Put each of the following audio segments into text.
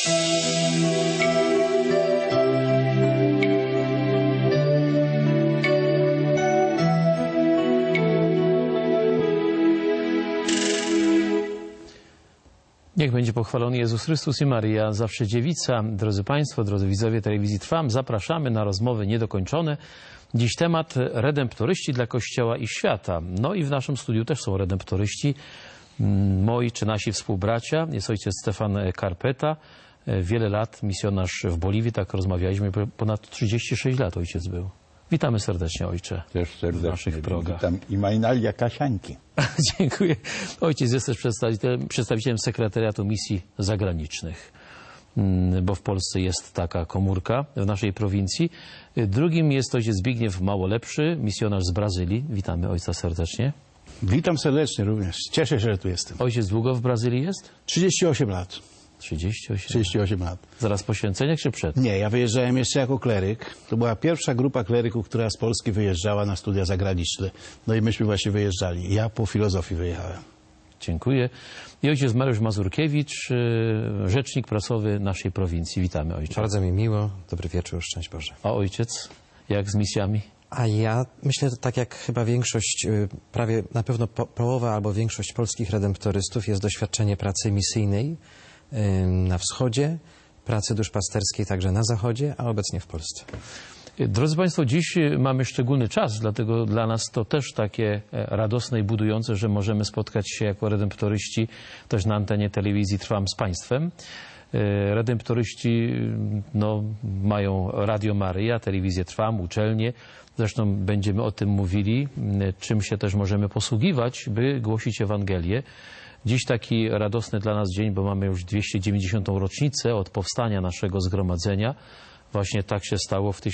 Niech będzie pochwalony Jezus Chrystus i Maryja, zawsze dziewica. Drodzy Państwo, drodzy widzowie telewizji Trwam, zapraszamy na rozmowy niedokończone. Dziś temat redemptoryści dla Kościoła i świata. No i w naszym studiu też są redemptoryści, moi czy nasi współbracia. Jest ojciec Stefan Karpeta, wiele lat misjonarz w Boliwii, tak rozmawialiśmy, ponad 36 lat ojciec był. Witamy serdecznie, ojcze. Też serdecznie w naszych progach. Witam i Majnalia Kasianki. Dziękuję. Ojciec jest też przedstawicielem sekretariatu misji zagranicznych, bo w Polsce jest taka komórka w naszej prowincji. Drugim jest ojciec Zbigniew Małolepszy, misjonarz z Brazylii. Witamy ojca serdecznie. Witam serdecznie również. Cieszę się, że tu jestem. Ojciec długo w Brazylii jest? 38 lat. 38 lat. Zaraz po święceniach czy przed? Nie, ja wyjeżdżałem jeszcze jako kleryk. To była pierwsza grupa kleryków, która z Polski wyjeżdżała na studia zagraniczne. No i myśmy właśnie wyjeżdżali. Ja po filozofii wyjechałem. Dziękuję. I ojciec Mariusz Mazurkiewicz, rzecznik prasowy naszej prowincji. Witamy, ojcze. Bardzo mi miło. Dobry wieczór, szczęść Boże. A ojciec, jak z misjami? A ja myślę, że tak jak chyba większość, prawie na pewno połowa albo większość polskich redemptorystów, jest doświadczenie pracy misyjnej na wschodzie, pracy duszpasterskiej także na zachodzie, a obecnie w Polsce. Drodzy Państwo, dziś mamy szczególny czas, dlatego dla nas to też takie radosne i budujące, że możemy spotkać się jako redemptoryści też na antenie telewizji Trwam z Państwem. Redemptoryści mają Radio Maryja, telewizję Trwam, uczelnie. Zresztą będziemy o tym mówili, czym się też możemy posługiwać, by głosić Ewangelię. Dziś taki radosny dla nas dzień, bo mamy już 290. rocznicę od powstania naszego zgromadzenia. Właśnie tak się stało w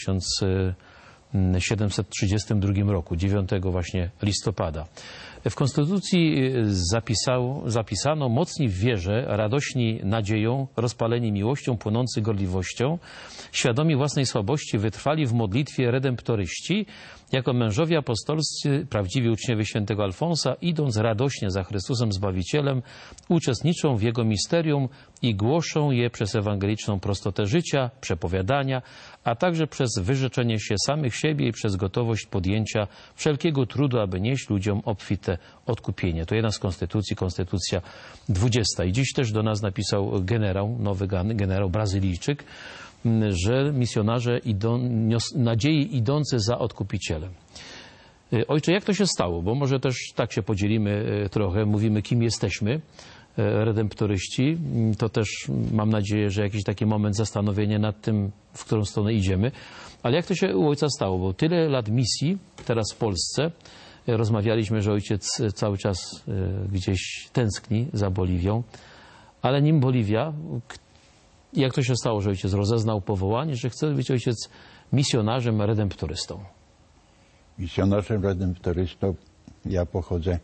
1732 roku, 9 właśnie listopada. W Konstytucji zapisano: mocni w wierze, radośni nadzieją, rozpaleni miłością, płonący gorliwością, świadomi własnej słabości, wytrwali w modlitwie redemptoryści, jako mężowie apostolscy, prawdziwi uczniowie świętego Alfonsa, idąc radośnie za Chrystusem Zbawicielem, uczestniczą w Jego misterium i głoszą je przez ewangeliczną prostotę życia, przepowiadania, a także przez wyrzeczenie się samych siebie i przez gotowość podjęcia wszelkiego trudu, aby nieść ludziom obfite odkupienie. To jedna z konstytucji, konstytucja 20. I dziś też do nas napisał generał, nowy generał Brazylijczyk, że misjonarze nadziei idące za odkupicielem. Ojcze, jak to się stało? Bo może też tak się podzielimy trochę, mówimy, kim jesteśmy, redemptoryści. To też mam nadzieję, że jakiś taki moment zastanowienia nad tym, w którą stronę idziemy. Ale jak to się u ojca stało? Bo tyle lat misji teraz w Polsce. Rozmawialiśmy, że ojciec cały czas gdzieś tęskni za Boliwią. Ale nim Boliwia, jak to się stało, że ojciec rozeznał powołanie, że chce być ojciec misjonarzem, redemptorystą? Misjonarzem, redemptorystą ja pochodzę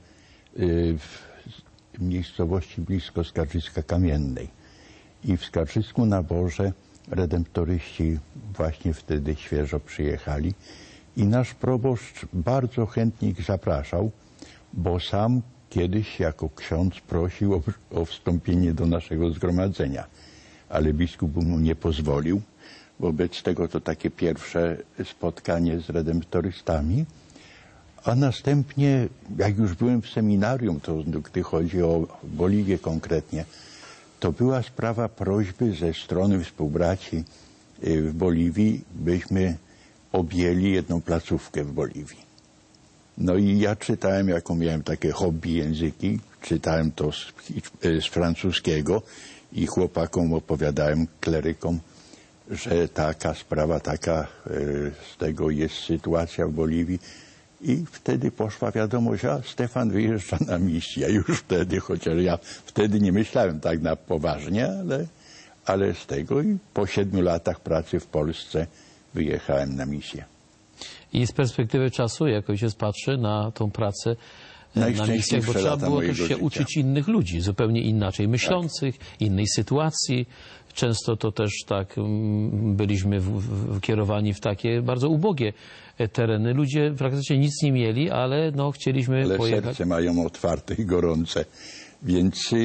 w miejscowości blisko Skarżyska Kamiennej. I w Skarżysku na Borze redemptoryści właśnie wtedy świeżo przyjechali. I nasz proboszcz bardzo chętnie ich zapraszał, bo sam kiedyś jako ksiądz prosił o wstąpienie do naszego zgromadzenia. Ale biskup mu nie pozwolił. Wobec tego to takie pierwsze spotkanie z redemptorystami. A następnie, jak już byłem w seminarium, to gdy chodzi o Boliwię konkretnie, to była sprawa prośby ze strony współbraci w Boliwii, byśmy objęli jedną placówkę w Boliwii. No i ja czytałem, jako miałem takie hobby języki, czytałem to z francuskiego i chłopakom opowiadałem, klerykom, że taka sprawa, taka z tego jest sytuacja w Boliwii. I wtedy poszła wiadomość, a Stefan wyjeżdża na misję. Już wtedy, chociaż ja wtedy nie myślałem tak na poważnie, ale z tego i po 7 latach pracy w Polsce wyjechałem na misję. I z perspektywy czasu, jak ojciec patrzy na tą pracę na misjach, bo trzeba było też się uczyć innych ludzi, zupełnie inaczej myślących, innej sytuacji. Często to też tak byliśmy kierowani w takie bardzo ubogie tereny. Ludzie praktycznie nic nie mieli, ale chcieliśmy pojechać. Ale serce mają otwarte i gorące. Więc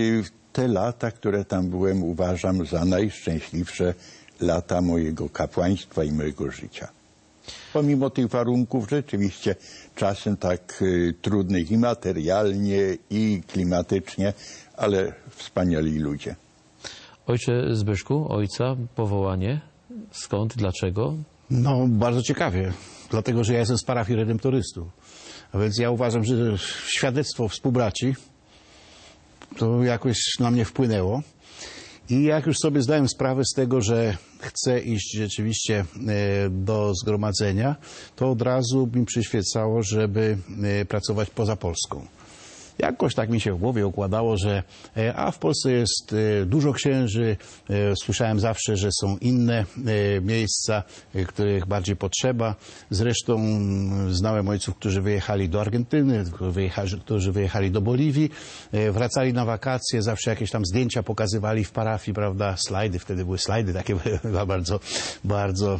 te lata, które tam byłem, uważam za najszczęśliwsze lata mojego kapłaństwa i mojego życia. Pomimo tych warunków rzeczywiście czasem tak trudnych i materialnie, i klimatycznie, ale wspaniali ludzie. Ojcze Zbyszku, ojca powołanie, skąd, dlaczego? No, bardzo ciekawie, dlatego że ja jestem z parafii redemptorystów. A więc ja uważam, że świadectwo współbraci to jakoś na mnie wpłynęło. I jak już sobie zdałem sprawę z tego, że chcę iść rzeczywiście do zgromadzenia, to od razu mi przyświecało, żeby pracować poza Polską. Jakoś tak mi się w głowie układało, że w Polsce jest dużo księży, słyszałem zawsze, że są inne miejsca, których bardziej potrzeba. Zresztą znałem ojców, którzy wyjechali do Argentyny, którzy wyjechali do Boliwii, wracali na wakacje, zawsze jakieś tam zdjęcia pokazywali w parafii, prawda, slajdy, wtedy były slajdy takie bardzo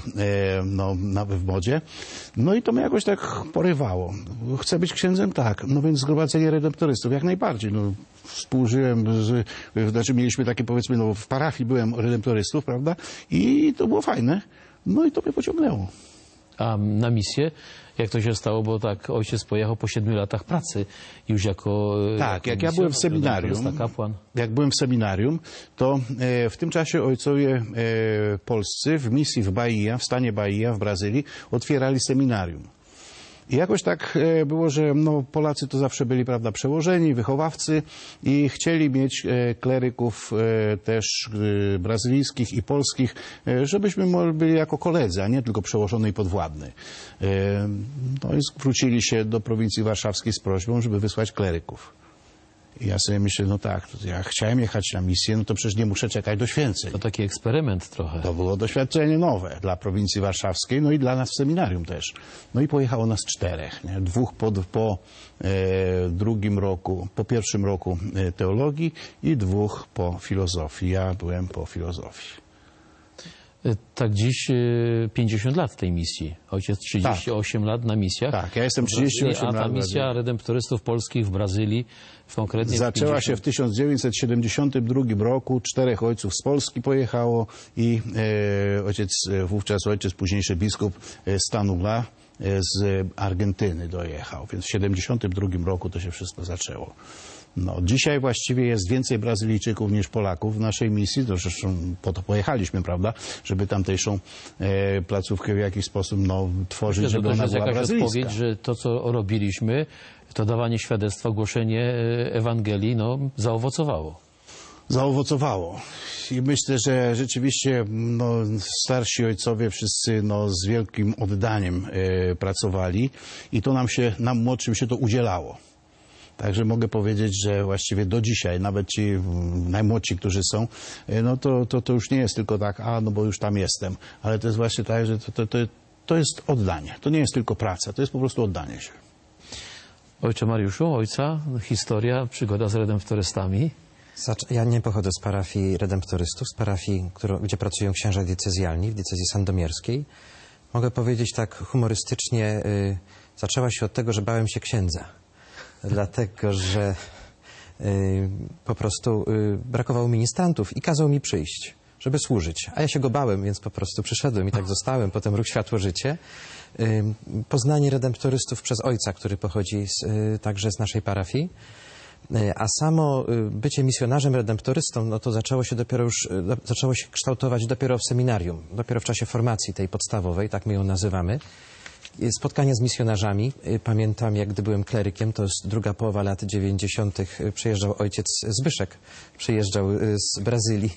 w modzie. No i to mnie jakoś tak porywało. Chcę być księdzem? Tak. No więc zgromadzenie redemptorystów jak najbardziej. No, współżyłem, znaczy mieliśmy takie, powiedzmy, no w parafii byłem redemptorystów, prawda? I to było fajne. No i to mnie pociągnęło. A na misję, jak to się stało, bo tak ojciec pojechał po 7 latach pracy już jako... Tak, jak ja byłem w seminarium, kapłan. Jak byłem w seminarium, to w tym czasie ojcowie polscy w misji w Bahia, w stanie Bahia w Brazylii, otwierali seminarium. I jakoś tak było, że no, Polacy to zawsze byli, prawda, przełożeni, wychowawcy i chcieli mieć kleryków też brazylijskich i polskich, żebyśmy byli jako koledzy, a nie tylko przełożony i podwładny. No i zwrócili się do prowincji warszawskiej z prośbą, żeby wysłać kleryków. I ja sobie myślę, no tak, ja chciałem jechać na misję, no to przecież nie muszę czekać do święceń. To taki eksperyment trochę. To było doświadczenie nowe dla prowincji warszawskiej, no i dla nas w seminarium też. No i pojechało nas 4, nie? 2 po drugim roku, po pierwszym roku teologii i 2 po filozofii. Ja byłem po filozofii. Tak dziś 50 lat tej misji. Ojciec 38 lat na misjach. Tak, ja jestem 38 lat. A ta misja redemptorystów polskich w Brazylii konkretnie zaczęła się w 1972 roku. 4 ojców z Polski pojechało i ojciec, późniejszy biskup Stanula z Argentyny dojechał. Więc w 1972 roku to się wszystko zaczęło. No, dzisiaj właściwie jest więcej Brazylijczyków niż Polaków w naszej misji. Zresztą po to pojechaliśmy, prawda, żeby tamtejszą placówkę w jakiś sposób tworzyć, myślę, żeby ona była jakaś brazylijska. odpowiedź, że to, co robiliśmy, to dawanie świadectwa, głoszenie Ewangelii, zaowocowało. Zaowocowało. I myślę, że rzeczywiście starsi ojcowie wszyscy z wielkim oddaniem pracowali i to nam młodszym się to udzielało. Także mogę powiedzieć, że właściwie do dzisiaj, nawet ci najmłodsi, którzy są, to już nie jest tylko tak, bo już tam jestem. Ale to jest właśnie tak, że to jest oddanie. To nie jest tylko praca, to jest po prostu oddanie się. Ojcze Mariuszu, ojca, historia, przygoda z redemptorystami. Ja nie pochodzę z parafii redemptorystów, z parafii, gdzie pracują księża diecezjalni w diecezji sandomierskiej. Mogę powiedzieć tak humorystycznie, zaczęła się od tego, że bałem się księdza. Dlatego, że po prostu brakowało ministrantów i kazał mi przyjść, żeby służyć. A ja się go bałem, więc po prostu przyszedłem i tak zostałem. Potem Ruch Światło Życie. Poznanie redemptorystów przez ojca, który pochodzi także z naszej parafii. A samo bycie misjonarzem redemptorystą, to zaczęło się kształtować dopiero w seminarium, dopiero w czasie formacji tej podstawowej, tak my ją nazywamy. Spotkania z misjonarzami. Pamiętam, jak gdy byłem klerykiem, to jest druga połowa lat 90. Przyjeżdżał ojciec Zbyszek, przyjeżdżał z Brazylii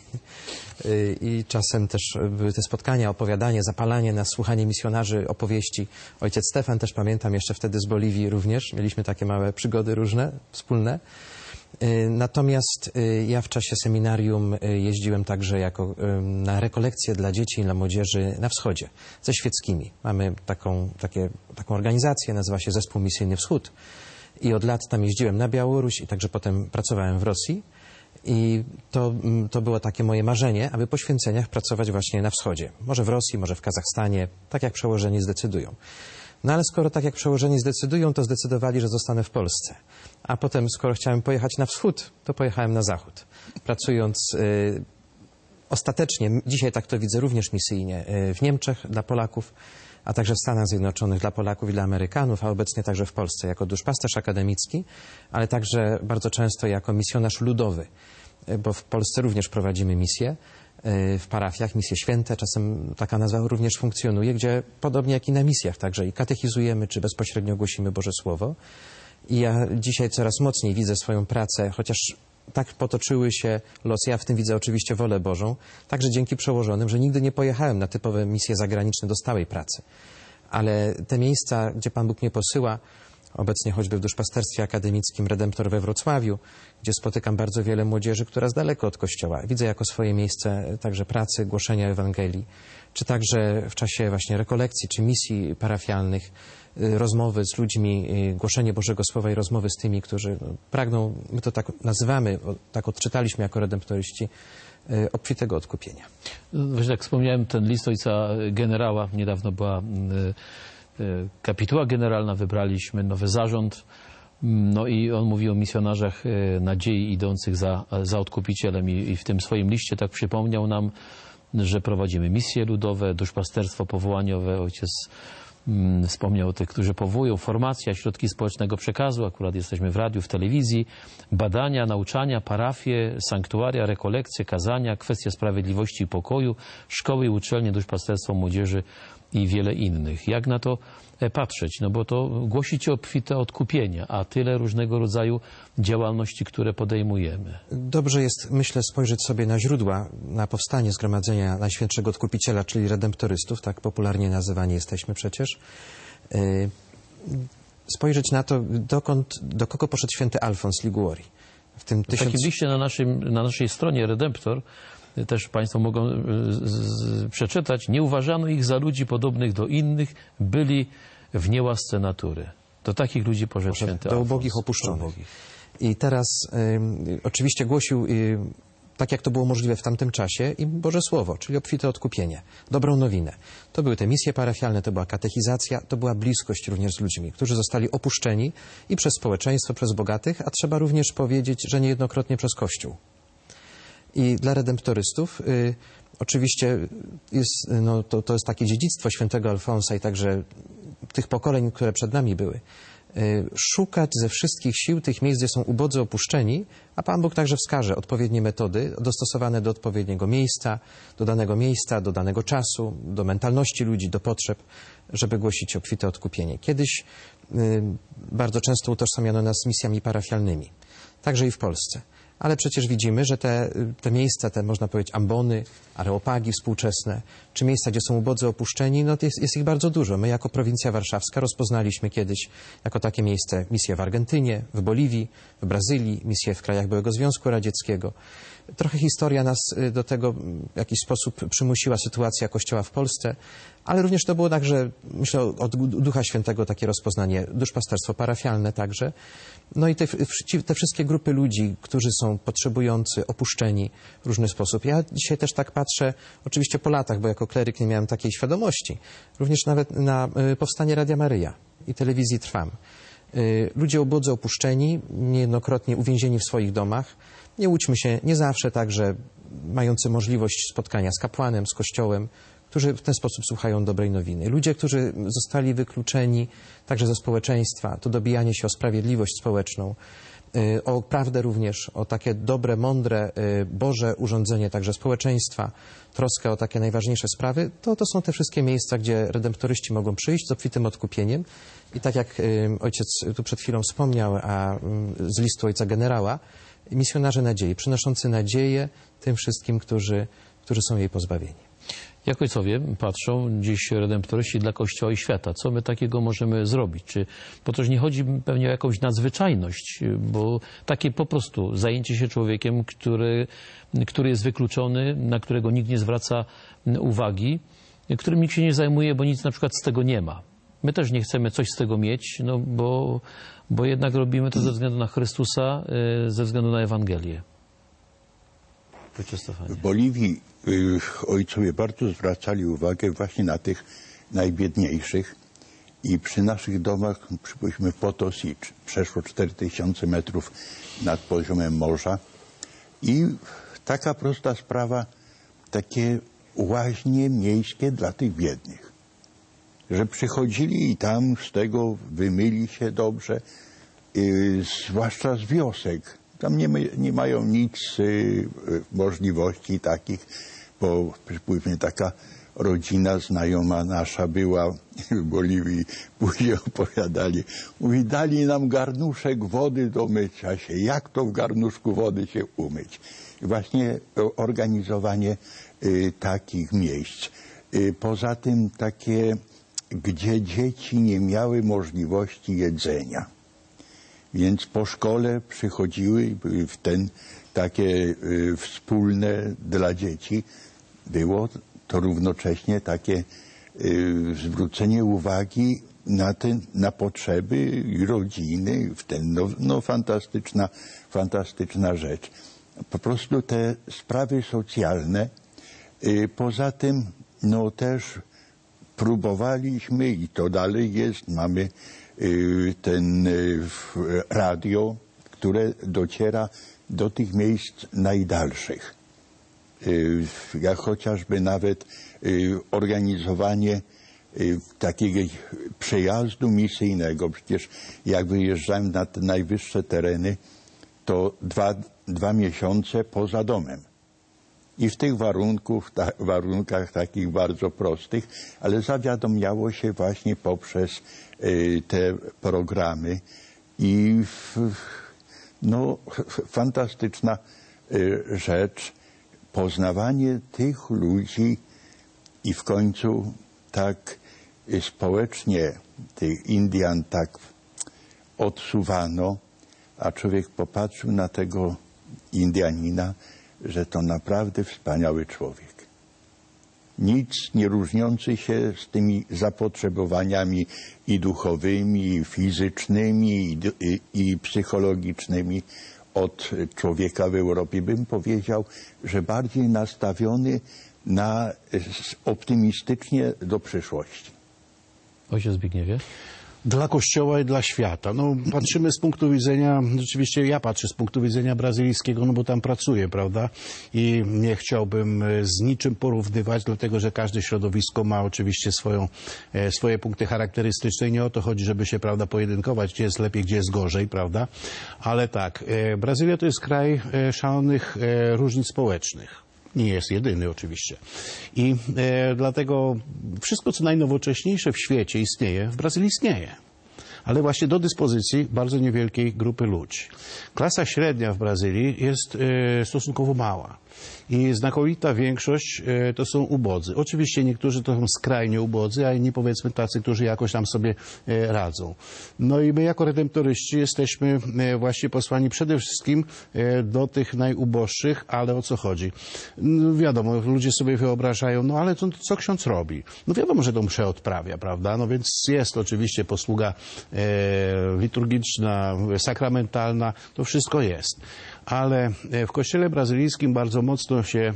i czasem też były te spotkania, opowiadanie, zapalanie nas, słuchanie misjonarzy, opowieści. Ojciec Stefan też pamiętam, jeszcze wtedy z Boliwii również. Mieliśmy takie małe przygody różne, wspólne. Natomiast ja w czasie seminarium jeździłem także na rekolekcje dla dzieci i dla młodzieży na wschodzie, ze świeckimi. Mamy taką organizację, nazywa się Zespół Misyjny Wschód. I od lat tam jeździłem na Białoruś i także potem pracowałem w Rosji. I to było takie moje marzenie, aby po święceniach pracować właśnie na wschodzie. Może w Rosji, może w Kazachstanie, tak jak przełożeni zdecydują. No ale skoro tak jak przełożeni zdecydują, to zdecydowali, że zostanę w Polsce. A potem, skoro chciałem pojechać na wschód, to pojechałem na zachód. Pracując ostatecznie, dzisiaj tak to widzę również misyjnie, w Niemczech dla Polaków, a także w Stanach Zjednoczonych dla Polaków i dla Amerykanów, a obecnie także w Polsce jako duszpasterz akademicki, ale także bardzo często jako misjonarz ludowy, bo w Polsce również prowadzimy misje w parafiach, misje święte, czasem taka nazwa również funkcjonuje, gdzie podobnie jak i na misjach także i katechizujemy, czy bezpośrednio głosimy Boże Słowo. I ja dzisiaj coraz mocniej widzę swoją pracę, chociaż tak potoczyły się losy, ja w tym widzę oczywiście wolę Bożą, także dzięki przełożonym, że nigdy nie pojechałem na typowe misje zagraniczne do stałej pracy. Ale te miejsca, gdzie Pan Bóg mnie posyła, obecnie choćby w duszpasterstwie akademickim Redemptor we Wrocławiu, gdzie spotykam bardzo wiele młodzieży, która jest daleko od Kościoła. Widzę jako swoje miejsce także pracy, głoszenia Ewangelii, czy także w czasie właśnie rekolekcji, czy misji parafialnych, rozmowy z ludźmi, głoszenie Bożego Słowa i rozmowy z tymi, którzy pragną, my to tak nazywamy, tak odczytaliśmy jako redemptoryści, obfitego odkupienia. Właśnie tak wspomniałem, ten list ojca generała, niedawno była kapituła generalna, wybraliśmy nowy zarząd, no i on mówi o misjonarzach nadziei idących za odkupicielem i w tym swoim liście tak przypomniał nam, że prowadzimy misje ludowe, duszpasterstwo powołaniowe. Ojciec wspomniał o tych, którzy powołują, formacja, środki społecznego przekazu, akurat jesteśmy w radiu, w telewizji, badania, nauczania, parafie, sanktuaria, rekolekcje, kazania, kwestie sprawiedliwości i pokoju, szkoły i uczelnie, duszpasterstwo młodzieży i wiele innych. Jak na to patrzeć? No bo to głosicie obfite odkupienia, a tyle różnego rodzaju działalności, które podejmujemy. Dobrze jest, myślę, spojrzeć sobie na źródła, na powstanie Zgromadzenia Najświętszego Odkupiciela, czyli redemptorystów, tak popularnie nazywani jesteśmy przecież. Spojrzeć na to, do kogo poszedł święty Alfons Liguori. W takim liście na naszej stronie Redemptor też Państwo mogą przeczytać, nie uważano ich za ludzi podobnych do innych, byli w niełasce natury. Do takich ludzi poszedł święty do Alfons. ubogich opuszczonych. I teraz oczywiście głosił, tak jak to było możliwe w tamtym czasie, im Boże Słowo, czyli obfite odkupienie, dobrą nowinę. To były te misje parafialne, to była katechizacja, to była bliskość również z ludźmi, którzy zostali opuszczeni i przez społeczeństwo, przez bogatych, a trzeba również powiedzieć, że niejednokrotnie przez Kościół. I dla redemptorystów oczywiście jest, no, to jest takie dziedzictwo świętego Alfonsa i także tych pokoleń, które przed nami były. Szukać ze wszystkich sił tych miejsc, gdzie są ubodzy opuszczeni, a Pan Bóg także wskaże odpowiednie metody dostosowane do odpowiedniego miejsca, do danego czasu, do mentalności ludzi, do potrzeb, żeby głosić obfite odkupienie. Kiedyś bardzo często utożsamiano nas z misjami parafialnymi, także i w Polsce. Ale przecież widzimy, że te miejsca, te można powiedzieć ambony, areopagi współczesne, czy miejsca, gdzie są ubodzy opuszczeni, no jest ich bardzo dużo. My jako prowincja warszawska rozpoznaliśmy kiedyś jako takie miejsce misje w Argentynie, w Boliwii, w Brazylii, misje w krajach byłego Związku Radzieckiego. Trochę historia nas do tego w jakiś sposób przymusiła, sytuacja Kościoła w Polsce, ale również to było także, myślę, od Ducha Świętego takie rozpoznanie, duszpasterstwo parafialne także. No i te wszystkie grupy ludzi, którzy są potrzebujący, opuszczeni w różny sposób. Ja dzisiaj też tak patrzę, oczywiście po latach, bo jako kleryk nie miałem takiej świadomości, również nawet na powstanie Radia Maryja i telewizji Trwam. Ludzie ubodzy opuszczeni, niejednokrotnie uwięzieni w swoich domach. Nie łudźmy się, nie zawsze także mający możliwość spotkania z kapłanem, z Kościołem, którzy w ten sposób słuchają dobrej nowiny. Ludzie, którzy zostali wykluczeni także ze społeczeństwa, to dobijanie się o sprawiedliwość społeczną, o prawdę również, o takie dobre, mądre, Boże urządzenie także społeczeństwa, troskę o takie najważniejsze sprawy, to są te wszystkie miejsca, gdzie redemptoryści mogą przyjść z obfitym odkupieniem. I tak jak ojciec tu przed chwilą wspomniał, a z listu ojca generała, misjonarze nadziei, przynoszący nadzieję tym wszystkim, którzy są jej pozbawieni. Jak ojcowie patrzą dziś redemptoryści dla Kościoła i świata? Co my takiego możemy zrobić? Bo też nie chodzi pewnie o jakąś nadzwyczajność, bo takie po prostu zajęcie się człowiekiem, który jest wykluczony, na którego nikt nie zwraca uwagi, którym nikt się nie zajmuje, bo nic na przykład z tego nie ma. My też nie chcemy coś z tego mieć, no bo jednak robimy to ze względu na Chrystusa, ze względu na Ewangelię. W Boliwii ojcowie bardzo zwracali uwagę właśnie na tych najbiedniejszych I przy naszych domach, przypuśćmy Potosi, przeszło 4000 metrów nad poziomem morza. I taka prosta sprawa, takie łaźnie miejskie dla tych biednych. Że przychodzili i tam z tego wymyli się dobrze, zwłaszcza z wiosek. Tam nie mają nic możliwości takich, bo przypuśćmy taka rodzina znajoma nasza była w Boliwii, później opowiadali. Mówi, dali nam garnuszek wody do mycia się. Jak to w garnuszku wody się umyć? I właśnie organizowanie takich miejsc. Poza tym takie, gdzie dzieci nie miały możliwości jedzenia. Więc po szkole przychodziły w takie wspólne dla dzieci. Było to równocześnie takie zwrócenie uwagi na potrzeby i rodziny. Fantastyczna rzecz. Po prostu te sprawy socjalne. Poza tym też próbowaliśmy i to dalej jest, mamy radio, które dociera do tych miejsc najdalszych. Jak chociażby nawet organizowanie takiego przejazdu misyjnego. Przecież jak wyjeżdżałem na te najwyższe tereny, to dwa miesiące poza domem. I w tych warunkach takich bardzo prostych, ale zawiadamiało się właśnie poprzez te programy i fantastyczna rzecz, poznawanie tych ludzi i w końcu tak społecznie tych Indian tak odsuwano, a człowiek popatrzył na tego Indianina, że to naprawdę wspaniały człowiek. Nic nie różniący się z tymi zapotrzebowaniami i duchowymi, i fizycznymi, i psychologicznymi od człowieka w Europie. Bym powiedział, że bardziej nastawiony optymistycznie do przyszłości. Ojciec Zbigniewie? Dla Kościoła i dla świata. Patrzymy z punktu widzenia, rzeczywiście ja patrzę z punktu widzenia brazylijskiego, bo tam pracuję, prawda? I nie chciałbym z niczym porównywać, dlatego że każde środowisko ma oczywiście swoje punkty charakterystyczne i nie o to chodzi, żeby się, prawda, pojedynkować, gdzie jest lepiej, gdzie jest gorzej, prawda? Ale tak, Brazylia to jest kraj szalonych różnic społecznych. Nie jest jedyny oczywiście. I dlatego wszystko, co najnowocześniejsze w świecie istnieje, w Brazylii istnieje. Ale właśnie do dyspozycji bardzo niewielkiej grupy ludzi. Klasa średnia w Brazylii jest stosunkowo mała. I znakomita większość to są ubodzy. Oczywiście niektórzy to są skrajnie ubodzy, a inni powiedzmy tacy, którzy jakoś tam sobie radzą. No i my jako redemptoryści jesteśmy właśnie posłani przede wszystkim do tych najuboższych, ale o co chodzi? Wiadomo, ludzie sobie wyobrażają, ale co ksiądz robi? Wiadomo, że to mszę odprawia, prawda? Więc jest oczywiście posługa liturgiczna, sakramentalna, to wszystko jest. Ale w kościele brazylijskim bardzo mocno się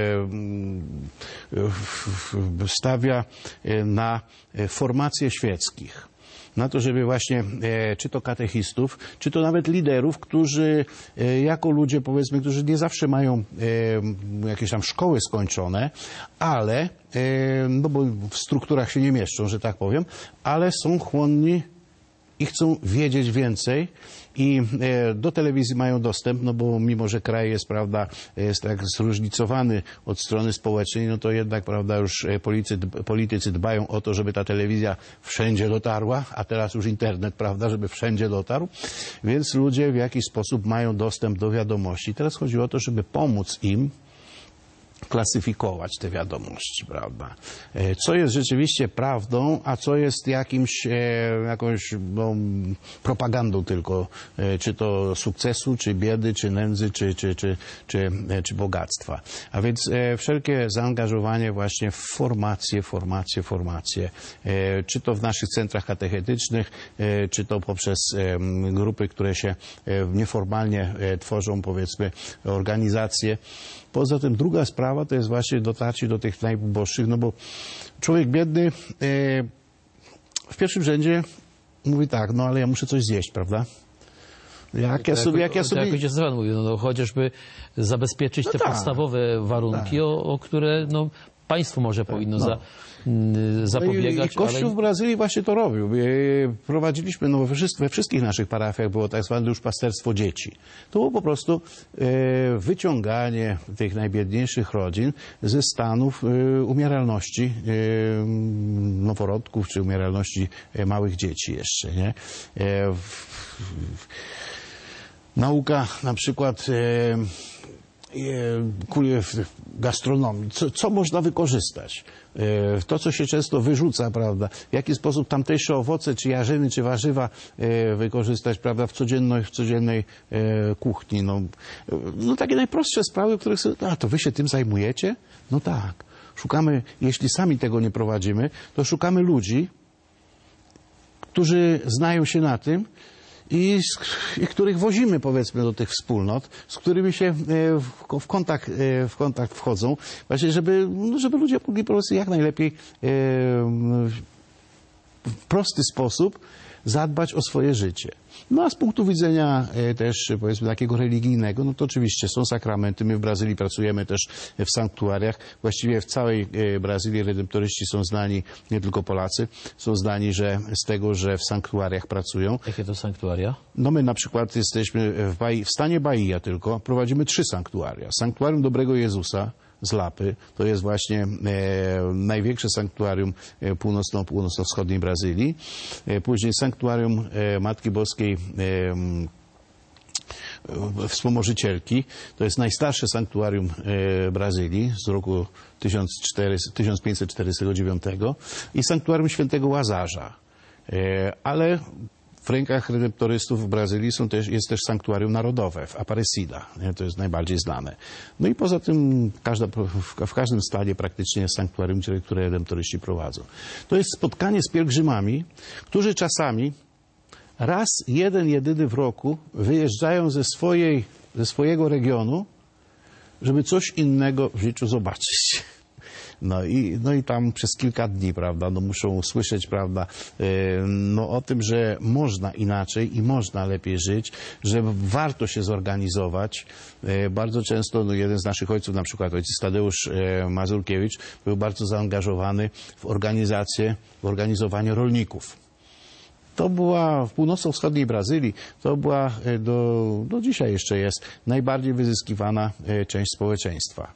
stawia na formacje świeckich. Na to, żeby właśnie czy to katechistów, czy to nawet liderów, którzy jako ludzie, powiedzmy, którzy nie zawsze mają jakieś tam szkoły skończone, ale, bo w strukturach się nie mieszczą, że tak powiem, ale są chłonni i chcą wiedzieć więcej i do telewizji mają dostęp, bo mimo, że kraj jest, prawda, jest tak zróżnicowany od strony społecznej, to jednak, prawda, już politycy dbają o to, żeby ta telewizja wszędzie dotarła, a teraz już internet, prawda, żeby wszędzie dotarł, więc ludzie w jakiś sposób mają dostęp do wiadomości. Teraz chodzi o to, żeby pomóc im klasyfikować te wiadomości, prawda? Co jest rzeczywiście prawdą, a co jest jakąś propagandą tylko, czy to sukcesu, czy biedy, czy nędzy, czy bogactwa. A więc wszelkie zaangażowanie właśnie w formacje, czy to w naszych centrach katechetycznych, czy to poprzez grupy, które się nieformalnie tworzą, powiedzmy, organizacje. Poza tym druga sprawa to jest właśnie dotarcie do tych najuboższych, bo człowiek biedny w pierwszym rzędzie mówi tak, no ale ja muszę coś zjeść, prawda? Jak ja sobie... Jak ojciec Stefan mówił, no, zabezpieczyć zabezpieczyć te tak, podstawowe warunki, o które no, państwo może powinno zapobiegać. I Kościół w Brazylii właśnie to robił. Prowadziliśmy, no, we wszystkich naszych parafiach było tak zwane duszpasterstwo dzieci. To było po prostu wyciąganie tych najbiedniejszych rodzin ze stanów umieralności noworodków, czy umieralności małych dzieci jeszcze, nie? Nauka na przykład gastronomii. Co można wykorzystać? To, co się często wyrzuca, prawda? W jaki sposób tamtejsze owoce, czy jarzyny, czy warzywa wykorzystać, prawda? W codziennej kuchni. No takie najprostsze sprawy, które sobie... A, to wy się tym zajmujecie? No tak. Szukamy, jeśli sami tego nie prowadzimy, to szukamy ludzi, którzy znają się na tym, i których wozimy, powiedzmy, do tych wspólnot, z którymi się w kontakt wchodzą, właśnie, żeby ludzie mogli po prostu jak najlepiej w prosty sposób zadbać o swoje życie. No a z punktu widzenia też, powiedzmy, takiego religijnego, no to oczywiście są sakramenty. My w Brazylii pracujemy też w sanktuariach. Właściwie w całej Brazylii redemptoryści są znani, nie tylko Polacy, są znani z tego, że w sanktuariach pracują. Jakie to sanktuaria? No my na przykład jesteśmy w stanie Bahia tylko, prowadzimy 3 sanktuaria. Sanktuarium Dobrego Jezusa z Lapy, to jest właśnie największe sanktuarium północno-wschodniej Brazylii. Później sanktuarium Matki Boskiej Wspomożycielki, to jest najstarsze sanktuarium Brazylii z roku 1549 i sanktuarium Świętego Łazarza. Ale w rękach redemptorystów w Brazylii jest też sanktuarium narodowe w Aparecida. To jest najbardziej znane. No i poza tym w każdym stanie praktycznie jest sanktuarium, które redemptoryści prowadzą. To jest spotkanie z pielgrzymami, którzy czasami raz, jedyny w roku wyjeżdżają ze swojego regionu, żeby coś innego w życiu zobaczyć. No i tam przez kilka dni, prawda, no muszą usłyszeć, prawda, no o tym, że można inaczej i można lepiej żyć, że warto się zorganizować. Bardzo często, no jeden z naszych ojców, na przykład ojciec Tadeusz Mazurkiewicz, był bardzo zaangażowany w organizowanie rolników. To była w północno-wschodniej Brazylii, to była do dzisiaj jeszcze jest najbardziej wyzyskiwana część społeczeństwa.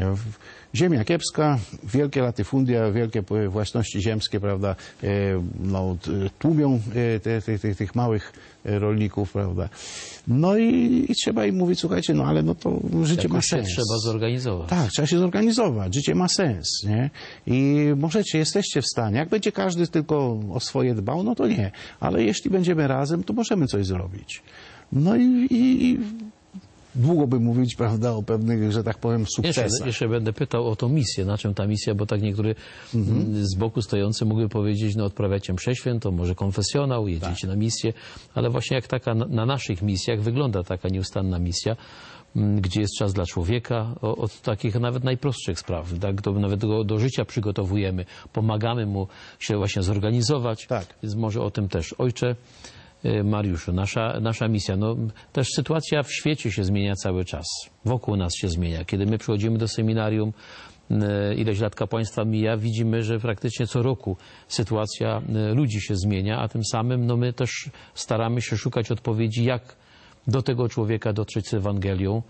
Ziemia kiepska, wielkie latyfundia, wielkie własności ziemskie, prawda, no, tłumią tych małych rolników, prawda. No i trzeba im mówić, słuchajcie, no ale no to życie ma sens. Trzeba zorganizować. Tak, trzeba się zorganizować, życie ma sens, nie? I jesteście w stanie, jak będzie każdy tylko o swoje dbał, no to nie, ale jeśli będziemy razem, to możemy coś zrobić. No i długo by mówić, prawda, o pewnych, że tak powiem, sukcesach. Jeszcze będę pytał o tą misję. Na czym ta misja, bo tak niektórzy z boku stojący mogły powiedzieć, no odprawiacie mszę świętą, może konfesjonał, jedziecie na misję, ale właśnie jak taka na naszych misjach wygląda taka nieustanna misja, gdzie jest czas dla człowieka, od takich nawet najprostszych spraw, tak? Nawet do życia przygotowujemy, pomagamy mu się właśnie zorganizować, tak. Więc może o tym też. Ojcze Mariuszu, nasza misja, no też sytuacja w świecie się zmienia cały czas, wokół nas się zmienia. Kiedy my przychodzimy do seminarium, ileś lat kapłaństwa mija, widzimy, że praktycznie co roku sytuacja ludzi się zmienia, a tym samym no my też staramy się szukać odpowiedzi, jak do tego człowieka dotrzeć z Ewangelią,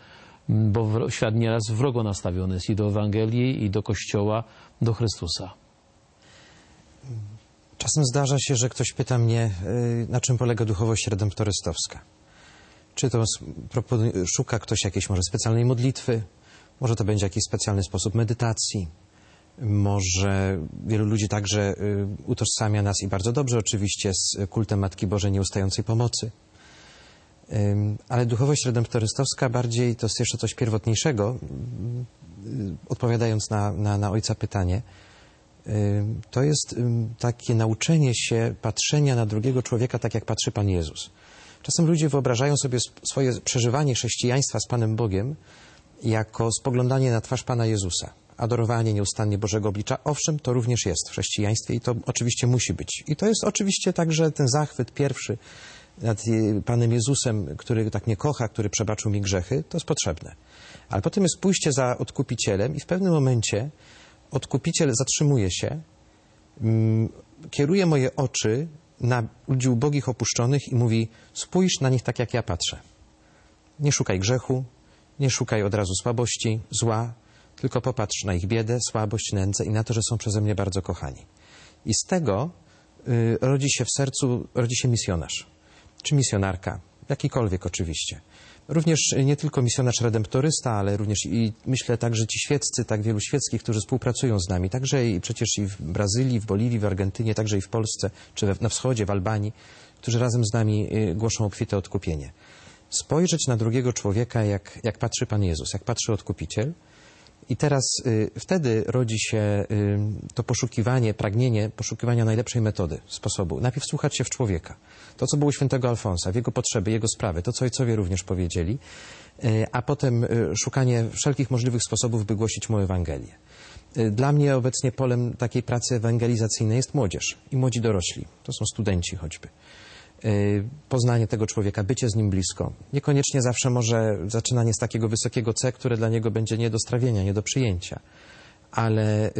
bo świat nieraz wrogo nastawiony jest i do Ewangelii, i do Kościoła, do Chrystusa. Czasem zdarza się, że ktoś pyta mnie, na czym polega duchowość redemptorystowska. Czy to szuka ktoś jakiejś może specjalnej modlitwy, może to będzie jakiś specjalny sposób medytacji, może wielu ludzi także utożsamia nas i bardzo dobrze oczywiście z kultem Matki Bożej Nieustającej Pomocy. Ale duchowość redemptorystowska bardziej to jest jeszcze coś pierwotniejszego, odpowiadając na ojca pytanie. To jest takie nauczenie się patrzenia na drugiego człowieka tak, jak patrzy Pan Jezus. Czasem ludzie wyobrażają sobie swoje przeżywanie chrześcijaństwa z Panem Bogiem jako spoglądanie na twarz Pana Jezusa. adorowanie nieustannie Bożego oblicza. Owszem, to również jest w chrześcijaństwie i to oczywiście musi być. I to jest oczywiście także ten zachwyt pierwszy nad Panem Jezusem, który tak mnie kocha, który przebaczył mi grzechy, to jest potrzebne. Ale potem jest pójście za Odkupicielem i w pewnym momencie Odkupiciel zatrzymuje się, kieruje moje oczy na ludzi ubogich, opuszczonych i mówi: spójrz na nich tak, jak ja patrzę. Nie szukaj grzechu, nie szukaj od razu słabości, zła, tylko popatrz na ich biedę, słabość, nędzę i na to, że są przeze mnie bardzo kochani. I z tego rodzi się w sercu, rodzi się misjonarz. Czy misjonarka, jakikolwiek oczywiście. Również nie tylko misjonarz redemptorysta, ale również i myślę także ci świeccy, tak wielu świeckich, którzy współpracują z nami, także i przecież i w Brazylii, w Boliwii, w Argentynie, także i w Polsce, czy na wschodzie, w Albanii, którzy razem z nami głoszą obfite odkupienie. Spojrzeć na drugiego człowieka, jak patrzy Pan Jezus, jak patrzy Odkupiciel. I teraz wtedy rodzi się to poszukiwanie, pragnienie poszukiwania najlepszej metody, sposobu. Najpierw słuchać się w człowieka. To, co było świętego Alfonsa, w jego potrzeby, jego sprawy, to, co ojcowie również powiedzieli, a potem szukanie wszelkich możliwych sposobów, by głosić mu Ewangelię. Dla mnie obecnie polem takiej pracy ewangelizacyjnej jest młodzież i młodzi dorośli. To są studenci choćby. Poznanie tego człowieka, bycie z nim blisko. Niekoniecznie zawsze może zaczynanie z takiego wysokiego C, które dla niego będzie nie do strawienia, nie do przyjęcia. Ale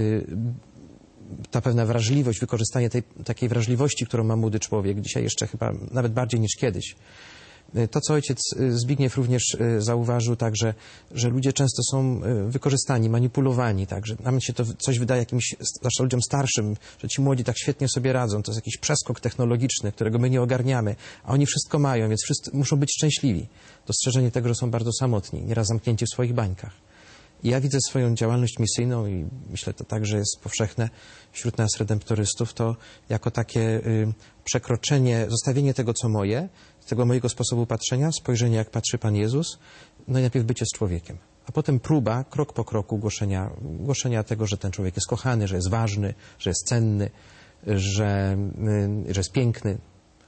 ta pewna wrażliwość, wykorzystanie tej takiej wrażliwości, którą ma młody człowiek, dzisiaj jeszcze chyba nawet bardziej niż kiedyś. To, co ojciec Zbigniew również zauważył także, że ludzie często są wykorzystani, manipulowani, także nam się to coś wydaje jakimś, zwłaszcza ludziom starszym, że ci młodzi tak świetnie sobie radzą, to jest jakiś przeskok technologiczny, którego my nie ogarniamy, a oni wszystko mają, więc wszyscy muszą być szczęśliwi. Dostrzeżenie tego, że są bardzo samotni, nieraz zamknięci w swoich bańkach. I ja widzę swoją działalność misyjną i myślę, to także jest powszechne wśród nas redemptorystów, to jako takie przekroczenie, zostawienie tego, co moje, tego mojego sposobu patrzenia, spojrzenie, jak patrzy Pan Jezus, no i najpierw bycie z człowiekiem. A potem próba, krok po kroku głoszenia tego, że ten człowiek jest kochany, że jest ważny, że jest cenny, że jest piękny,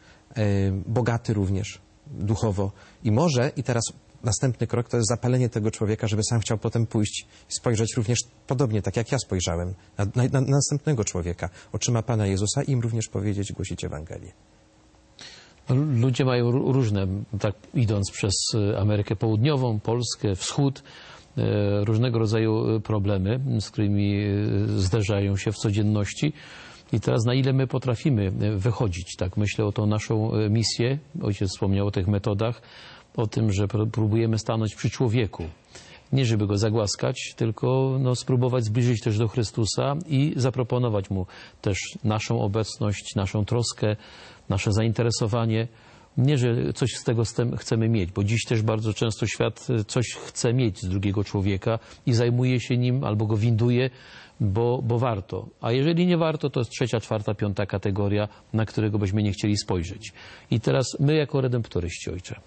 bogaty również duchowo. I może, i teraz następny krok to jest zapalenie tego człowieka, żeby sam chciał potem pójść i spojrzeć również podobnie, tak jak ja spojrzałem, na następnego człowieka, oczyma Pana Jezusa i im również powiedzieć, głosić Ewangelię. Ludzie mają różne, tak idąc przez Amerykę Południową, Polskę, Wschód, różnego rodzaju problemy, z którymi zderzają się w codzienności. I teraz na ile my potrafimy wychodzić, tak myślę o tą naszą misję, ojciec wspomniał o tych metodach, o tym, że próbujemy stanąć przy człowieku. Nie żeby go zagłaskać, tylko spróbować zbliżyć też do Chrystusa i zaproponować mu też naszą obecność, naszą troskę, nasze zainteresowanie. Nie, że coś z tego chcemy mieć, bo dziś też bardzo często świat coś chce mieć z drugiego człowieka i zajmuje się nim albo go winduje, bo warto. A jeżeli nie warto, to jest 3., 4., 5. kategoria, na którego byśmy nie chcieli spojrzeć. I teraz my jako redemptoryści, ojcze.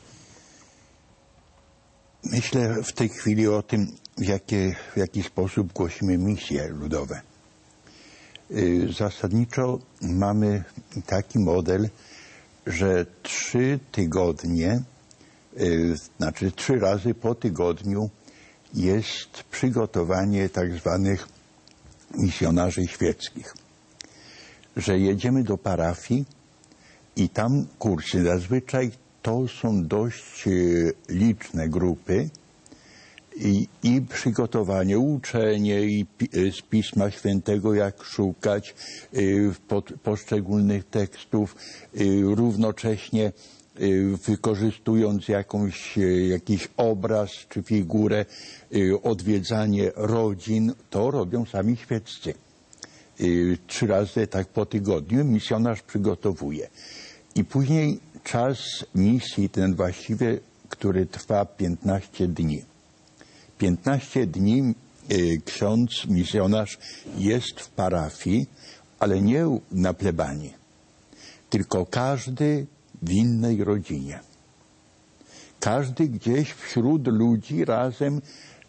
Myślę w tej chwili o tym, w jaki sposób głosimy misje ludowe. Zasadniczo mamy taki model, że 3 tygodnie, znaczy 3 razy po tygodniu jest przygotowanie tak zwanych misjonarzy świeckich. Że jedziemy do parafii i tam kursy. Zazwyczaj to są dość liczne grupy i przygotowanie, uczenie i z Pisma Świętego, jak szukać poszczególnych tekstów, równocześnie wykorzystując jakiś obraz czy figurę, odwiedzanie rodzin, to robią sami świeccy. 3 razy tak po tygodniu misjonarz przygotowuje. I później czas misji ten właściwie, który trwa 15 dni. 15 dni ksiądz, misjonarz jest w parafii, ale nie na plebanii, tylko każdy w innej rodzinie. Każdy gdzieś wśród ludzi razem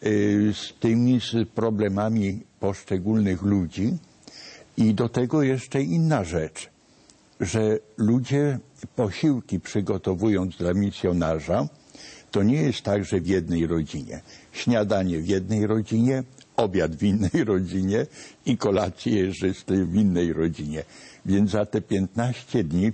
z problemami poszczególnych ludzi. I do tego jeszcze inna rzecz, że ludzie posiłki przygotowując dla misjonarza, to nie jest tak, że w jednej rodzinie. Śniadanie w jednej rodzinie, obiad w innej rodzinie i kolację jeszcze w innej rodzinie. Więc za te 15 dni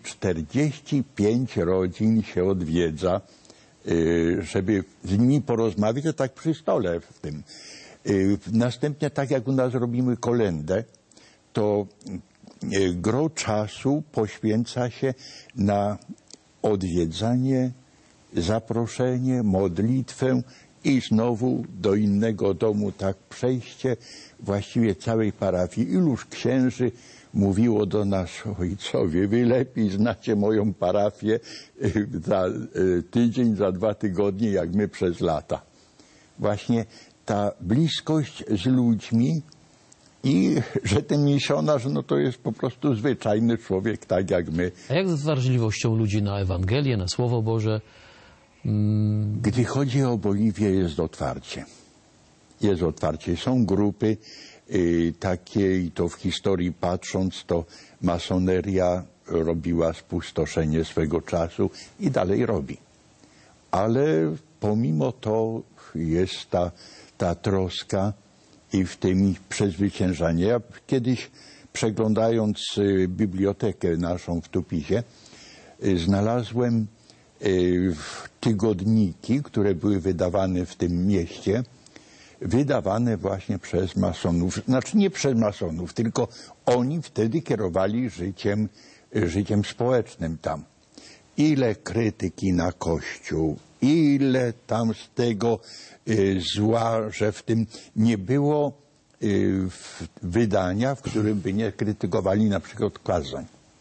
45 rodzin się odwiedza, żeby z nimi porozmawiać, to tak przy stole w tym. Następnie, tak jak u nas robimy kolędę, to gro czasu poświęca się na odwiedzanie, zaproszenie, modlitwę i znowu do innego domu, tak przejście właściwie całej parafii. Iluż księży mówiło do nas: ojcowie, wy lepiej znacie moją parafię za tydzień, za 2 tygodnie, jak my przez lata. Właśnie ta bliskość z ludźmi i że ten misjonarz, no to jest po prostu zwyczajny człowiek, tak jak my. A jak z wrażliwością ludzi na Ewangelię, na Słowo Boże? Gdy chodzi o Boliwię, jest otwarcie. Jest otwarcie. Są grupy takie, i to w historii patrząc, to masoneria robiła spustoszenie swego czasu i dalej robi. Ale pomimo to jest ta troska i w tym przezwyciężanie. Ja kiedyś, przeglądając bibliotekę naszą w Tupizie, znalazłem tygodniki, które były wydawane w tym mieście, wydawane właśnie przez masonów. Znaczy nie przez masonów, tylko oni wtedy kierowali życiem społecznym tam. Ile krytyki na Kościół, ile tam z tego zła, że w tym nie było wydania, w którym by nie krytykowali na przykład kazań.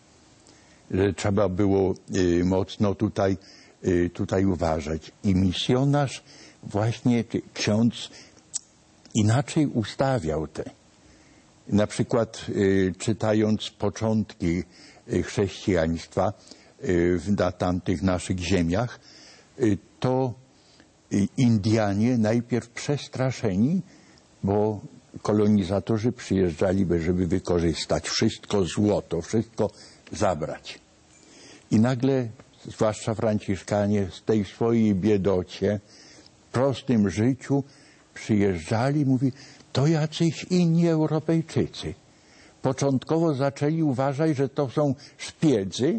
Że trzeba było mocno tutaj uważać. I misjonarz, właśnie ksiądz, inaczej ustawiał te. Na przykład czytając początki chrześcijaństwa na tamtych naszych ziemiach, to Indianie najpierw przestraszeni, bo kolonizatorzy przyjeżdżali, żeby wykorzystać wszystko złoto, wszystko zabrać. I nagle, zwłaszcza Franciszkanie, z tej swojej biedocie, prostym życiu przyjeżdżali, mówi, to jacyś inni Europejczycy. Początkowo zaczęli uważać, że to są szpiedzy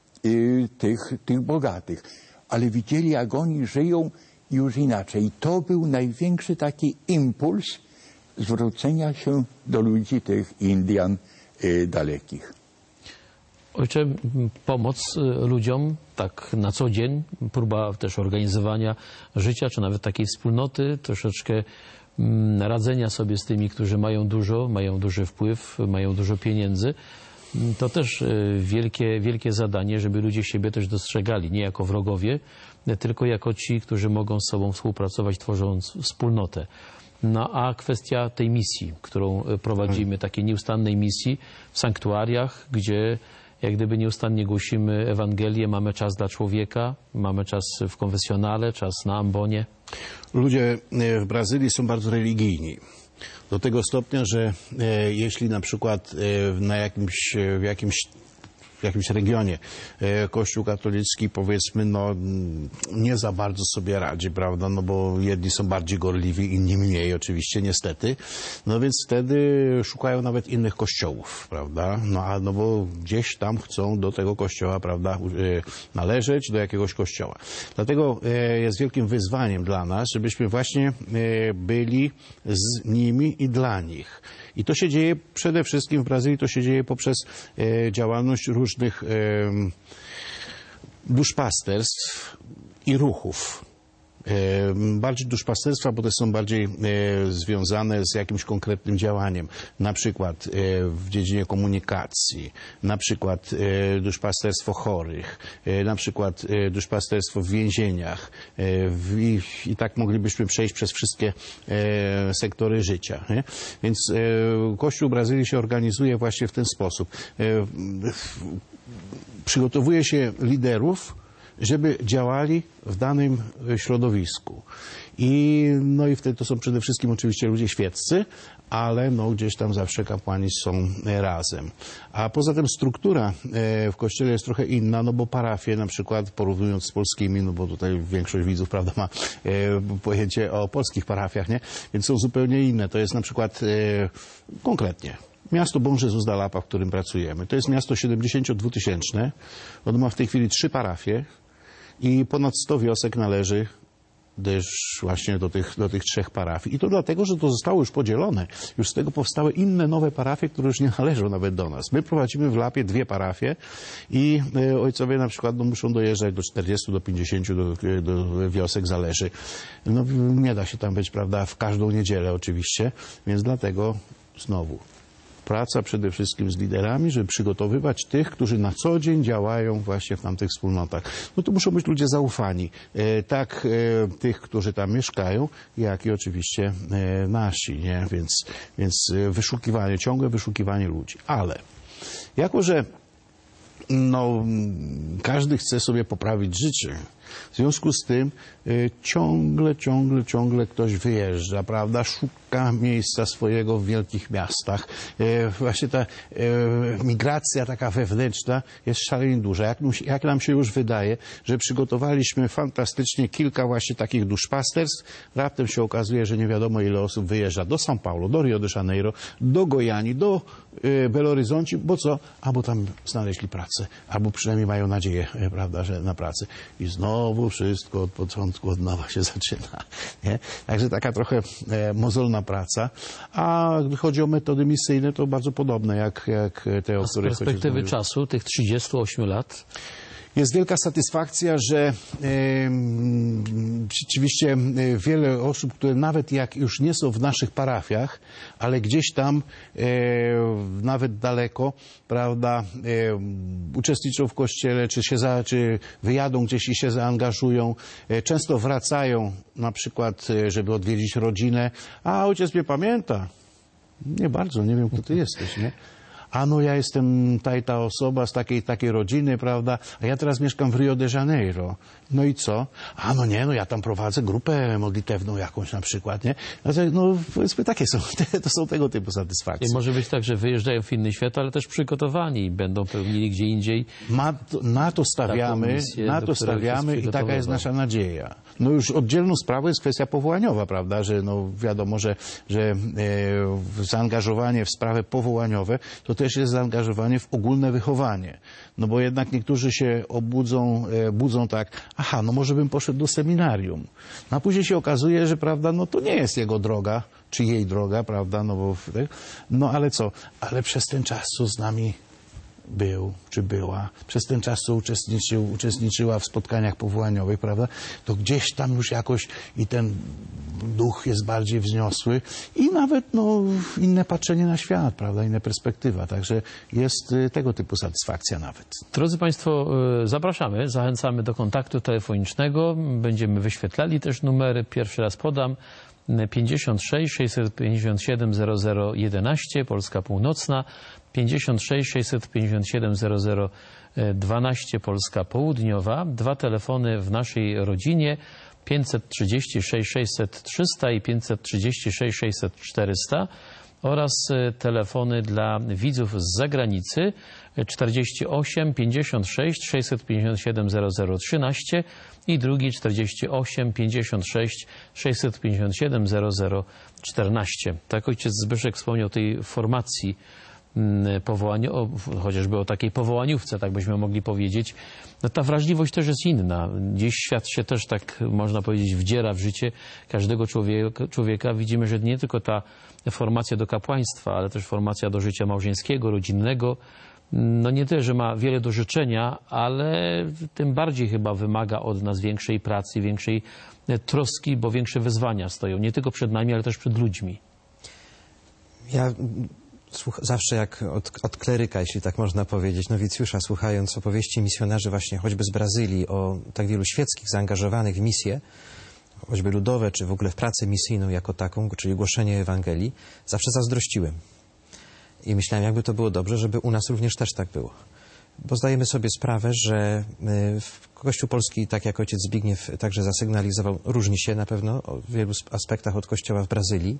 tych bogatych, ale widzieli, jak oni żyją już inaczej. I to był największy taki impuls zwrócenia się do ludzi tych Indian dalekich. Ojcze, pomoc ludziom tak na co dzień, próba też organizowania życia, czy nawet takiej wspólnoty, troszeczkę radzenia sobie z tymi, którzy mają duży wpływ, mają dużo pieniędzy. To też wielkie zadanie, żeby ludzie siebie też dostrzegali, nie jako wrogowie, tylko jako ci, którzy mogą z sobą współpracować, tworząc wspólnotę. No a kwestia tej misji, którą prowadzimy, takiej nieustannej misji w sanktuariach, gdzie jak gdyby nieustannie głosimy Ewangelię, mamy czas dla człowieka, mamy czas w konfesjonale, czas na ambonie. Ludzie w Brazylii są bardzo religijni. Do tego stopnia, że jeśli na przykład w jakimś regionie Kościół katolicki, powiedzmy, no nie za bardzo sobie radzi, prawda, no bo jedni są bardziej gorliwi, inni mniej, oczywiście, niestety, no więc wtedy szukają nawet innych kościołów, prawda, no bo gdzieś tam chcą do tego kościoła, prawda, należeć, do jakiegoś kościoła. Dlatego jest wielkim wyzwaniem dla nas, żebyśmy właśnie byli z nimi i dla nich. I to się dzieje przede wszystkim w Brazylii, to się dzieje poprzez działalność różnych duszpasterstw i ruchów. Bardziej duszpasterstwa, bo te są bardziej związane z jakimś konkretnym działaniem. Na przykład w dziedzinie komunikacji, na przykład duszpasterstwo chorych, na przykład duszpasterstwo w więzieniach i tak moglibyśmy przejść przez wszystkie sektory życia. Nie? Więc Kościół Brazylii się organizuje właśnie w ten sposób. Przygotowuje się liderów żeby działali w danym środowisku. I wtedy to są przede wszystkim oczywiście ludzie świeccy, ale gdzieś tam zawsze kapłani są razem. A poza tym struktura w Kościele jest trochę inna, bo parafie na przykład, porównując z polskimi, bo tutaj większość widzów, prawda, ma pojęcie o polskich parafiach, nie? Więc są zupełnie inne. To jest na przykład konkretnie miasto Bom Jesus da Lapa, w którym pracujemy. To jest miasto 72-tysięczne. Ono ma w tej chwili 3 parafie i ponad 100 wiosek należy też właśnie do tych 3 parafii. I to dlatego, że to zostało już podzielone. Już z tego powstały inne nowe parafie, które już nie należą nawet do nas. My prowadzimy w Lapie 2 parafie i ojcowie na przykład muszą dojeżdżać do 40, do 50 do wiosek, zależy. Nie da się tam być, prawda, w każdą niedzielę oczywiście, więc dlatego znowu praca przede wszystkim z liderami, żeby przygotowywać tych, którzy na co dzień działają właśnie w tamtych wspólnotach. To muszą być ludzie zaufani. Tak tych, którzy tam mieszkają, jak i oczywiście nasi, nie? Więc wyszukiwanie, ciągłe wyszukiwanie ludzi. Ale jako, że każdy chce sobie poprawić życie. W związku z tym ciągle ktoś wyjeżdża, prawda? Szuka miejsca swojego w wielkich miastach. Właśnie ta migracja taka wewnętrzna jest szalenie duża. Jak nam się już wydaje, że przygotowaliśmy fantastycznie kilka właśnie takich duszpasterstw, raptem się okazuje, że nie wiadomo ile osób wyjeżdża do São Paulo, do Rio de Janeiro, do Goiani, do Belo Horizonte, bo co? Albo tam znaleźli pracę, albo przynajmniej mają nadzieję, prawda, że na pracę. I znowu wszystko od początku, od nowa się zaczyna. Nie? Także taka trochę mozolna praca. A gdy chodzi o metody misyjne, to bardzo podobne jak te, o których... Z perspektywy czasu, tych 38 lat... Jest wielka satysfakcja, że rzeczywiście wiele osób, które nawet jak już nie są w naszych parafiach, ale gdzieś tam, nawet daleko, prawda, uczestniczą w kościele, czy wyjadą gdzieś i się zaangażują, często wracają na przykład, żeby odwiedzić rodzinę, a ojciec mnie pamięta. Nie bardzo, nie wiem, kto ty jesteś, nie? Ja jestem ta osoba z takiej rodziny, prawda, a ja teraz mieszkam w Rio de Janeiro. No i co? Ja tam prowadzę grupę modlitewną jakąś na przykład, nie? Powiedzmy, takie są, to są tego typu satysfakcje. I może być tak, że wyjeżdżają w inny świat, ale też przygotowani i będą pełnili gdzie indziej. Na to stawiamy i taka jest nasza nadzieja. Już oddzielną sprawą jest kwestia powołaniowa, prawda, że wiadomo, że zaangażowanie w sprawy powołaniowe to też jest zaangażowanie w ogólne wychowanie. Bo jednak niektórzy się budzą tak, może bym poszedł do seminarium. A później się okazuje, że prawda, to nie jest jego droga, czy jej droga, prawda, ale co? Ale przez ten czas, co z nami był, czy była, przez ten czas, co uczestniczyła w spotkaniach powołaniowych, prawda, to gdzieś tam już jakoś i ten duch jest bardziej wzniosły i nawet inne patrzenie na świat, prawda, inna perspektywa. Także jest tego typu satysfakcja nawet. Drodzy Państwo, zapraszamy, zachęcamy do kontaktu telefonicznego. Będziemy wyświetlali też numery. Pierwszy raz podam. 56 657 0011, Polska Północna, 56 657 0012, Polska Południowa. 2 telefony w naszej rodzinie, 536 600 300 i 536 600 400 oraz telefony dla widzów z zagranicy 48 56 657 0013 i drugi 48 56 657 0014. Tak ojciec Zbyszek wspomniał o tej formacji chociażby o takiej powołaniówce, tak byśmy mogli powiedzieć. Ta wrażliwość też jest inna. Dziś świat się też, tak można powiedzieć, wdziera w życie każdego człowieka. Widzimy, że nie tylko ta formacja do kapłaństwa, ale też formacja do życia małżeńskiego, rodzinnego. Nie tyle, że ma wiele do życzenia, ale tym bardziej chyba wymaga od nas większej pracy, większej troski, bo większe wyzwania stoją nie tylko przed nami, ale też przed ludźmi. Ja zawsze jak od kleryka, jeśli tak można powiedzieć, nowicjusza, słuchając opowieści misjonarzy właśnie choćby z Brazylii o tak wielu świeckich zaangażowanych w misję, choćby ludowe, czy w ogóle w pracę misyjną jako taką, czyli głoszenie Ewangelii, zawsze zazdrościłem. I myślałem, jakby to było dobrze, żeby u nas również też tak było. bo zdajemy sobie sprawę, że Kościół polski, tak jak ojciec Zbigniew także zasygnalizował, różni się na pewno w wielu aspektach od kościoła w Brazylii.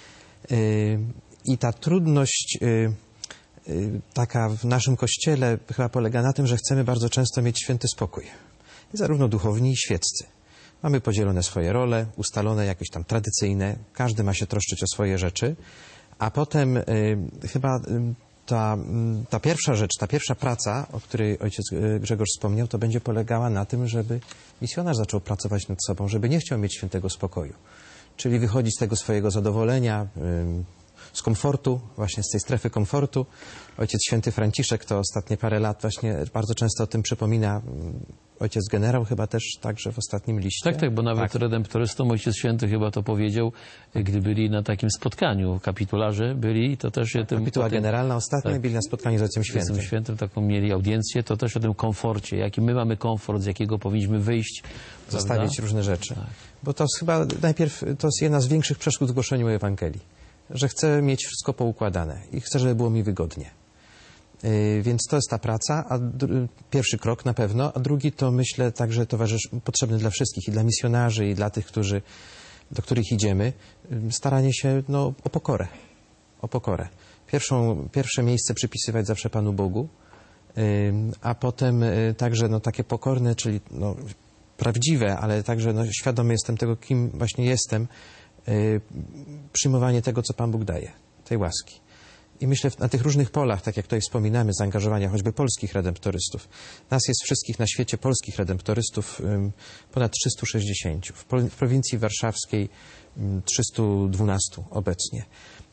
I ta trudność taka w naszym Kościele chyba polega na tym, że chcemy bardzo często mieć święty spokój. I zarówno duchowni i świeccy. Mamy podzielone swoje role, ustalone jakieś tam tradycyjne, każdy ma się troszczyć o swoje rzeczy, a potem chyba ta pierwsza rzecz, ta pierwsza praca, o której ojciec Grzegorz wspomniał, to będzie polegała na tym, żeby misjonarz zaczął pracować nad sobą, żeby nie chciał mieć świętego spokoju. Czyli wychodzić z tego swojego zadowolenia, z komfortu, właśnie z tej strefy komfortu. Ojciec święty Franciszek to ostatnie parę lat właśnie bardzo często o tym przypomina. Ojciec generał chyba też także w ostatnim liście. Tak, bo nawet redemptorystom Ojciec Święty chyba to powiedział, gdy byli na takim spotkaniu, kapitularze byli, to też o tym... Kapituła generalna ostatnio byli na spotkaniu z Ojcem Świętym. Z Ojcem Świętym taką mieli audiencję, to też o tym komforcie, jaki my mamy komfort, z jakiego powinniśmy wyjść. Zostawić prawda? różne rzeczy. Tak. Bo to chyba najpierw to jest jedna z większych przeszkód w głoszeniu Ewangelii. Że chcę mieć wszystko poukładane i chcę, żeby było mi wygodnie. Więc to jest ta praca, pierwszy krok na pewno, a drugi to myślę także potrzebny dla wszystkich, i dla misjonarzy, i dla tych, do których idziemy, staranie się o pokorę. O pokorę. Pierwsze miejsce przypisywać zawsze Panu Bogu, a potem także takie pokorne, czyli prawdziwe, ale także świadomy jestem tego, kim właśnie jestem, przyjmowanie tego, co Pan Bóg daje, tej łaski. I myślę, na tych różnych polach, tak jak tutaj wspominamy, zaangażowania choćby polskich redemptorystów. Nas jest wszystkich na świecie polskich redemptorystów ponad 360. W prowincji warszawskiej 312 obecnie.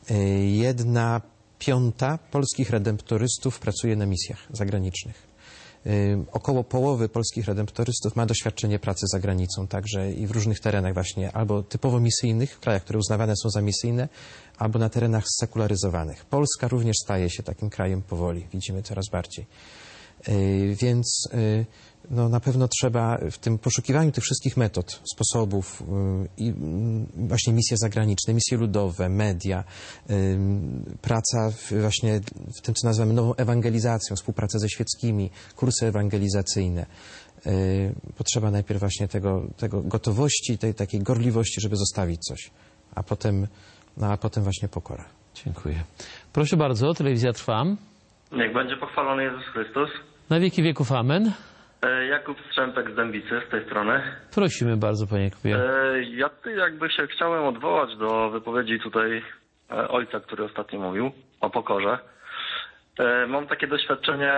1/5 polskich redemptorystów pracuje na misjach zagranicznych. Około połowy polskich redemptorystów ma doświadczenie pracy za granicą, także i w różnych terenach właśnie, albo typowo misyjnych, w krajach, które uznawane są za misyjne, albo na terenach sekularyzowanych. Polska również staje się takim krajem powoli, widzimy coraz bardziej. Więc na pewno trzeba w tym poszukiwaniu tych wszystkich metod, sposobów i właśnie misje zagraniczne, misje ludowe, media, praca właśnie w tym, co nazywamy nową ewangelizacją, współpraca ze świeckimi, kursy ewangelizacyjne. Potrzeba najpierw właśnie tego gotowości, tej takiej gorliwości, żeby zostawić coś, a potem właśnie pokora. Dziękuję. Proszę bardzo, telewizja Trwam. Niech będzie pochwalony Jezus Chrystus. Na wieki wieków amen. Jakub Strzępek z Dębicy, z tej strony. Prosimy bardzo, panie Jakubie. Ja tutaj jakby się chciałem odwołać do wypowiedzi tutaj ojca, który ostatnio mówił o pokorze. Mam takie doświadczenie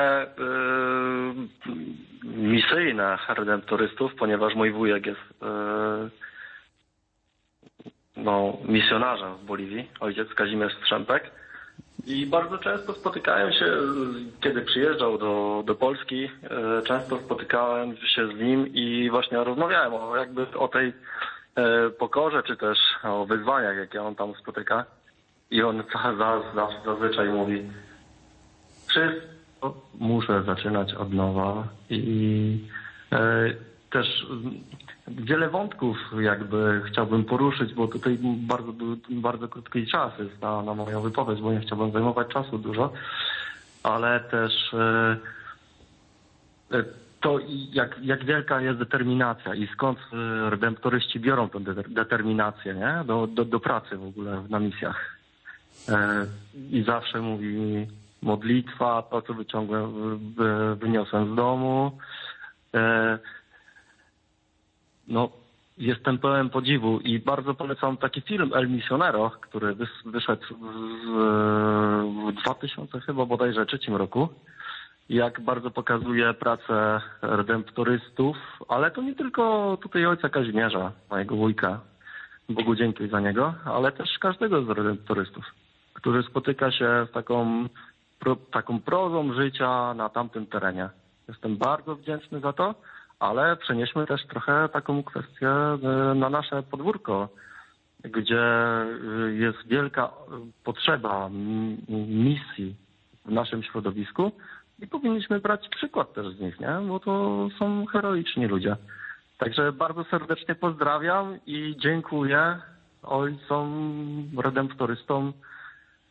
misyjne redemptorystów, ponieważ mój wujek jest misjonarzem w Boliwii, ojciec Kazimierz Strzępek. I bardzo często spotykałem się, kiedy przyjeżdżał do Polski, często spotykałem się z nim i właśnie rozmawiałem o tej pokorze, czy też o wyzwaniach, jakie on tam spotyka. I on zazwyczaj mówi, wszystko muszę zaczynać od nowa. I też wiele wątków jakby chciałbym poruszyć, bo tutaj bardzo krótki czas jest na moją wypowiedź, bo nie chciałbym zajmować czasu dużo, ale też to jak wielka jest determinacja i skąd redemptoryści biorą tę determinację, nie? Do pracy w ogóle na misjach. I zawsze mówi modlitwa, to co wyniosłem z domu. Jestem pełen podziwu i bardzo polecam taki film El Misionero, który wyszedł w 2000 chyba bodajże 2003 roku. Jak bardzo pokazuje pracę redemptorystów, ale to nie tylko tutaj ojca Kazimierza, mojego wujka, Bogu dzięki za niego, ale też każdego z redemptorystów, który spotyka się z taką prozą życia na tamtym terenie. Jestem bardzo wdzięczny za to. Ale przenieśmy też trochę taką kwestię na nasze podwórko, gdzie jest wielka potrzeba misji w naszym środowisku i powinniśmy brać przykład też z nich, nie? Bo to są heroiczni ludzie. Także bardzo serdecznie pozdrawiam i dziękuję ojcom redemptorystom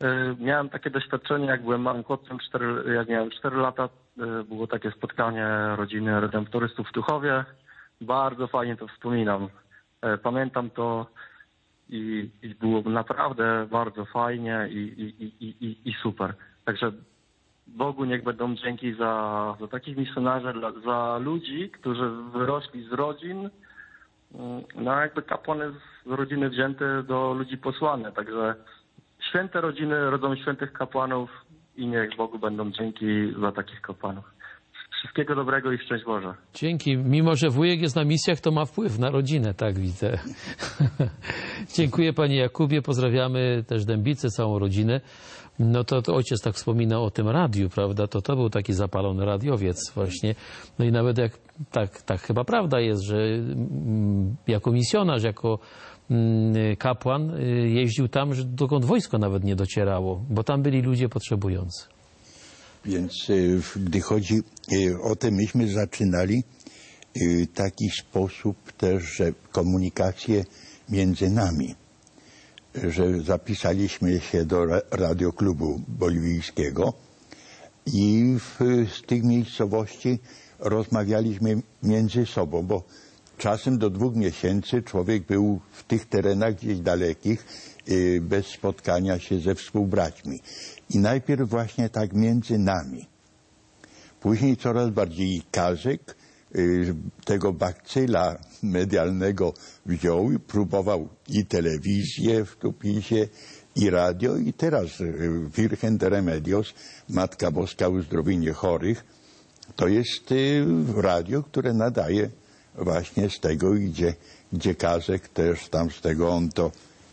Miałem takie doświadczenie, jak byłem małym chłopcem, jak miałem 4 lata, było takie spotkanie rodziny redemptorystów w Tuchowie. Bardzo fajnie to wspominam. Pamiętam to i było naprawdę bardzo fajnie i super. Także Bogu niech będą dzięki za takich misjonarzy, za ludzi, którzy wyrośli z rodzin, no jakby kapłany z rodziny wzięte do ludzi posłane. Także święte rodziny rodzą świętych kapłanów i niech Bogu będą dzięki za takich kapłanów. Wszystkiego dobrego i szczęść Boże. Dzięki. Mimo że wujek jest na misjach, to ma wpływ na rodzinę, tak widzę. Dziękuję panie Jakubie, pozdrawiamy też Dębice, całą rodzinę. No to ojciec tak wspominał o tym radiu, prawda? To był taki zapalony radiowiec właśnie. No i nawet jak tak chyba prawda jest, że jako misjonarz, jako kapłan jeździł tam, dokąd wojsko nawet nie docierało, bo tam byli ludzie potrzebujący. Więc gdy chodzi o to, myśmy zaczynali w taki sposób też, że komunikację między nami, że zapisaliśmy się do radioklubu boliwijskiego i z tych miejscowości rozmawialiśmy między sobą, bo czasem do 2 miesięcy człowiek był w tych terenach gdzieś dalekich, bez spotkania się ze współbraćmi. I najpierw właśnie tak między nami. Później coraz bardziej Kazek tego bakcyla medialnego wziął i próbował i telewizję w Tupisie, i radio, i teraz Virgen de Remedios, Matka Boska Uzdrowienie Chorych, to jest radio, które nadaje właśnie z tego, gdzie Kazek też tam z tego on to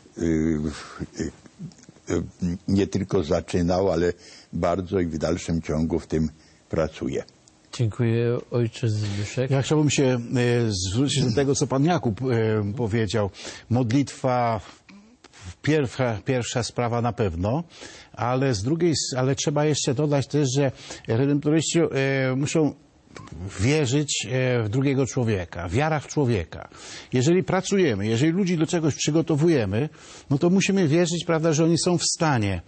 nie tylko zaczynał, ale bardzo i w dalszym ciągu w tym pracuje. Dziękuję, ojcze Zbyszek. Ja chciałbym się zwrócić do tego, co pan Jakub powiedział. Modlitwa, pierwsza sprawa na pewno, ale ale trzeba jeszcze dodać też, że redemptoryści muszą wierzyć w drugiego człowieka, wiara w człowieka. Jeżeli pracujemy, jeżeli ludzi do czegoś przygotowujemy, no to musimy wierzyć, prawda, że oni są w stanie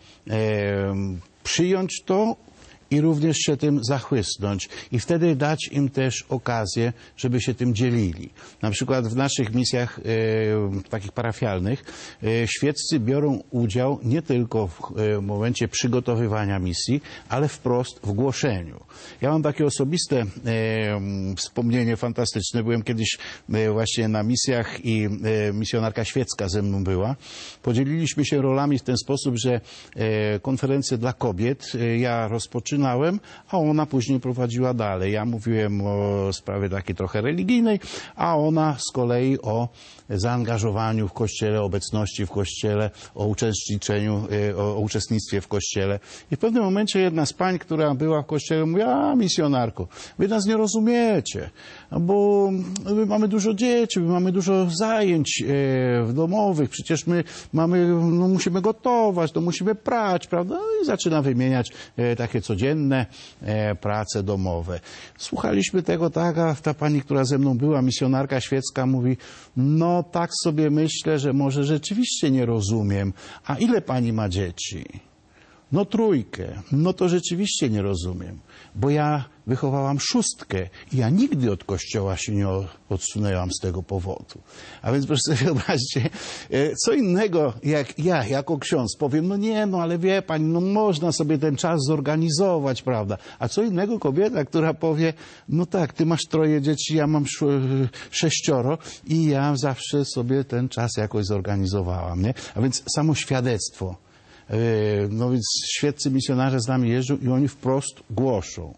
przyjąć to i również się tym zachłysnąć i wtedy dać im też okazję, żeby się tym dzielili. Na przykład w naszych misjach takich parafialnych świeccy biorą udział nie tylko w momencie przygotowywania misji, ale wprost w głoszeniu. Ja mam takie osobiste wspomnienie fantastyczne. Byłem kiedyś właśnie na misjach i misjonarka świecka ze mną była. Podzieliliśmy się rolami w ten sposób, że konferencję dla kobiet ja rozpoczynałem, a ona później prowadziła dalej. Ja mówiłem o sprawie takiej trochę religijnej, a ona z kolei o zaangażowaniu w Kościele, obecności w Kościele, o uczestniczeniu, o uczestnictwie w Kościele. I w pewnym momencie jedna z pań, która była w Kościele, mówi: a misjonarko, wy nas nie rozumiecie, bo my mamy dużo dzieci, my mamy dużo zajęć domowych, przecież my musimy gotować, to musimy prać, prawda? I zaczyna wymieniać takie codzienne prace domowe. Słuchaliśmy tego, tak, a ta pani, która ze mną była, misjonarka świecka, mówi: no tak sobie myślę, że może rzeczywiście nie rozumiem. A ile pani ma dzieci? No 3. No to rzeczywiście nie rozumiem, bo ja wychowałam 6 i ja nigdy od Kościoła się nie odsunęłam z tego powodu. A więc proszę sobie wyobraźcie, co innego jak ja jako ksiądz powiem: no nie, no ale wie pani, no można sobie ten czas zorganizować, prawda? A co innego kobieta, która powie: no tak, ty masz 3 dzieci, ja mam 6 i ja zawsze sobie ten czas jakoś zorganizowałam, nie? A więc samo świadectwo. No więc świeccy misjonarze z nami jeżdżą i oni wprost głoszą.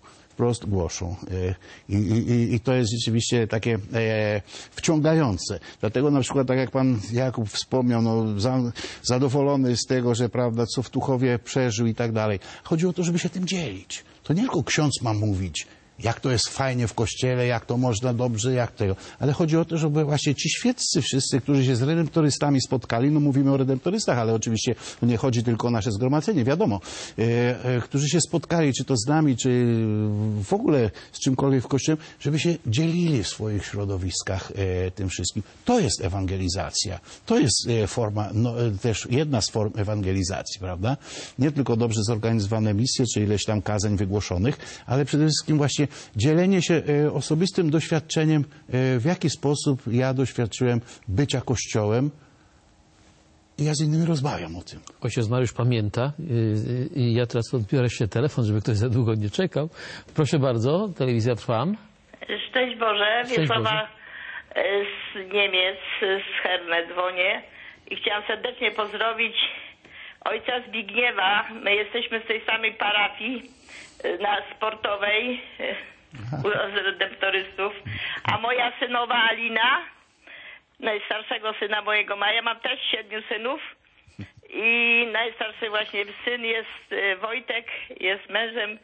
I to jest rzeczywiście takie wciągające. Dlatego na przykład, tak jak pan Jakub wspomniał, no, zadowolony z tego, że prawda, co w Tuchowie przeżył i tak dalej. Chodzi o to, żeby się tym dzielić. To nie tylko ksiądz ma mówić, jak to jest fajnie w Kościele, jak to można dobrze, jak tego. Ale chodzi o to, żeby właśnie ci świeccy wszyscy, którzy się z redemptorystami spotkali, no mówimy o redemptorystach, ale oczywiście nie chodzi tylko o nasze zgromadzenie, wiadomo, którzy się spotkali, czy to z nami, czy w ogóle z czymkolwiek w Kościele, żeby się dzielili w swoich środowiskach tym wszystkim. To jest ewangelizacja. To jest forma, no, też jedna z form ewangelizacji, prawda? Nie tylko dobrze zorganizowane misje, czy ileś tam kazań wygłoszonych, ale przede wszystkim właśnie dzielenie się osobistym doświadczeniem, w jaki sposób ja doświadczyłem bycia Kościołem i ja z innymi rozmawiam o tym. Ojciec Mariusz pamięta i ja teraz odbiorę jeszcze telefon, żeby ktoś za długo nie czekał. Proszę bardzo, telewizja Trwam. Szczęść Boże, Szczęść Wiesława z Niemiec, z Herne dzwonię i chciałam serdecznie pozdrowić ojca Zbigniewa. My jesteśmy z tej samej parafii na sportowej z redemptorystów, a moja synowa Alina, najstarszego syna mojego ma, ja mam też 7 synów i najstarszy właśnie syn jest Wojtek, jest mężem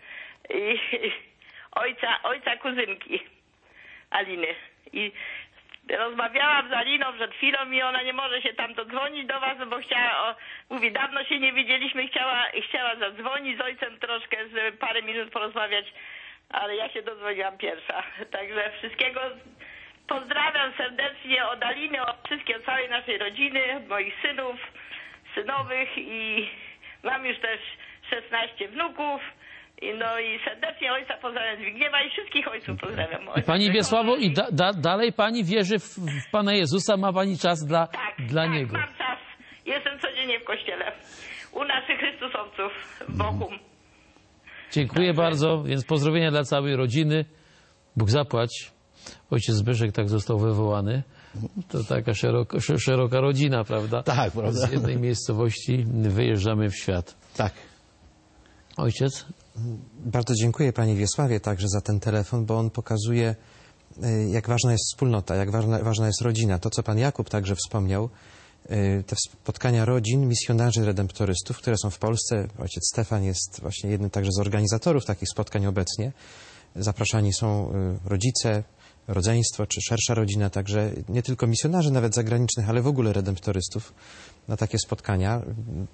ojca kuzynki Aliny. I rozmawiałam z Aliną przed chwilą i ona nie może się tam dodzwonić do was, bo mówi, dawno się nie widzieliśmy i chciała zadzwonić z ojcem troszkę, żeby parę minut porozmawiać, ale ja się dodzwoniłam pierwsza. Także wszystkiego pozdrawiam serdecznie od Aliny, od całej naszej rodziny, od moich synów, synowych i mam już też 16 wnuków. No i serdecznie ojca pozdrawiam Zbigniewa i wszystkich ojców pozdrawiam. Pani Wiesławo, i dalej pani wierzy w Pana Jezusa? Ma pani czas dla Niego? Tak, mam czas. Jestem codziennie w kościele. U naszych Chrystusowców w Bochum. Dziękuję bardzo, więc pozdrowienia dla całej rodziny. Bóg zapłać. Ojciec Zbyszek tak został wywołany. To taka szeroka rodzina, prawda? Tak, prawda. Z jednej miejscowości wyjeżdżamy w świat. Tak. Ojciec? Bardzo dziękuję Pani Wiesławie także za ten telefon, bo on pokazuje, jak ważna jest wspólnota, jak ważna jest rodzina. To, co Pan Jakub także wspomniał, te spotkania rodzin, misjonarzy redemptorystów, które są w Polsce. Ojciec Stefan jest właśnie jednym także z organizatorów takich spotkań obecnie. Zapraszani są rodzice, rodzeństwo czy szersza rodzina, także nie tylko misjonarzy nawet zagranicznych, ale w ogóle redemptorystów na takie spotkania.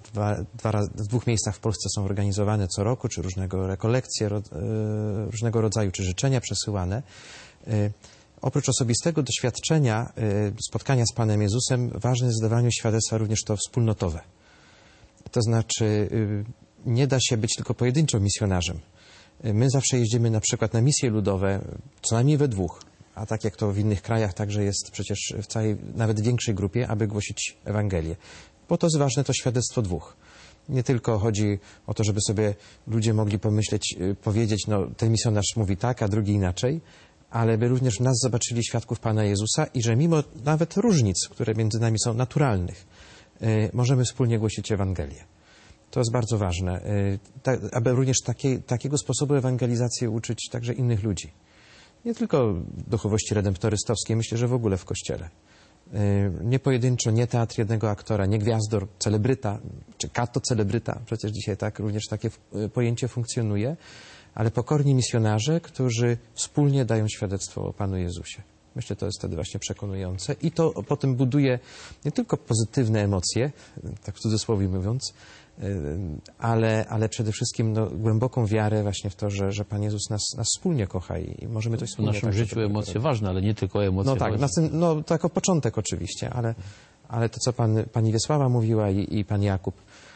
W 2 miejscach w Polsce są organizowane co roku, czy różnego rekolekcje, różnego rodzaju, czy życzenia przesyłane. Oprócz osobistego doświadczenia spotkania z Panem Jezusem, ważne jest w dawaniu świadectwa również to wspólnotowe. To znaczy nie da się być tylko pojedynczo misjonarzem. My zawsze jeździmy na przykład na misje ludowe, co najmniej we 2, a tak jak to w innych krajach także jest przecież w całej, nawet większej grupie, aby głosić Ewangelię. Bo to jest ważne, to świadectwo 2. Nie tylko chodzi o to, żeby sobie ludzie mogli pomyśleć, powiedzieć, no ten misjonarz mówi tak, a drugi inaczej, ale by również w nas zobaczyli świadków Pana Jezusa i że mimo nawet różnic, które między nami są naturalnych, możemy wspólnie głosić Ewangelię. To jest bardzo ważne, aby również takiego sposobu ewangelizacji uczyć także innych ludzi. Nie tylko duchowości redemptorystowskiej, myślę, że w ogóle w Kościele. Nie pojedynczo, nie teatr jednego aktora, nie gwiazdor, celebryta, czy kato celebryta, przecież dzisiaj tak również takie pojęcie funkcjonuje, ale pokorni misjonarze, którzy wspólnie dają świadectwo o Panu Jezusie. Myślę, to jest wtedy właśnie przekonujące i to potem buduje nie tylko pozytywne emocje, tak w cudzysłowie mówiąc, ale przede wszystkim głęboką wiarę właśnie w to, że Pan Jezus nas wspólnie kocha i możemy coś W wspólnie. naszym życiu emocje ważne, ale nie tylko emocje ważne. To jako początek oczywiście, ale to, co Pani Wiesława mówiła i Pan Jakub,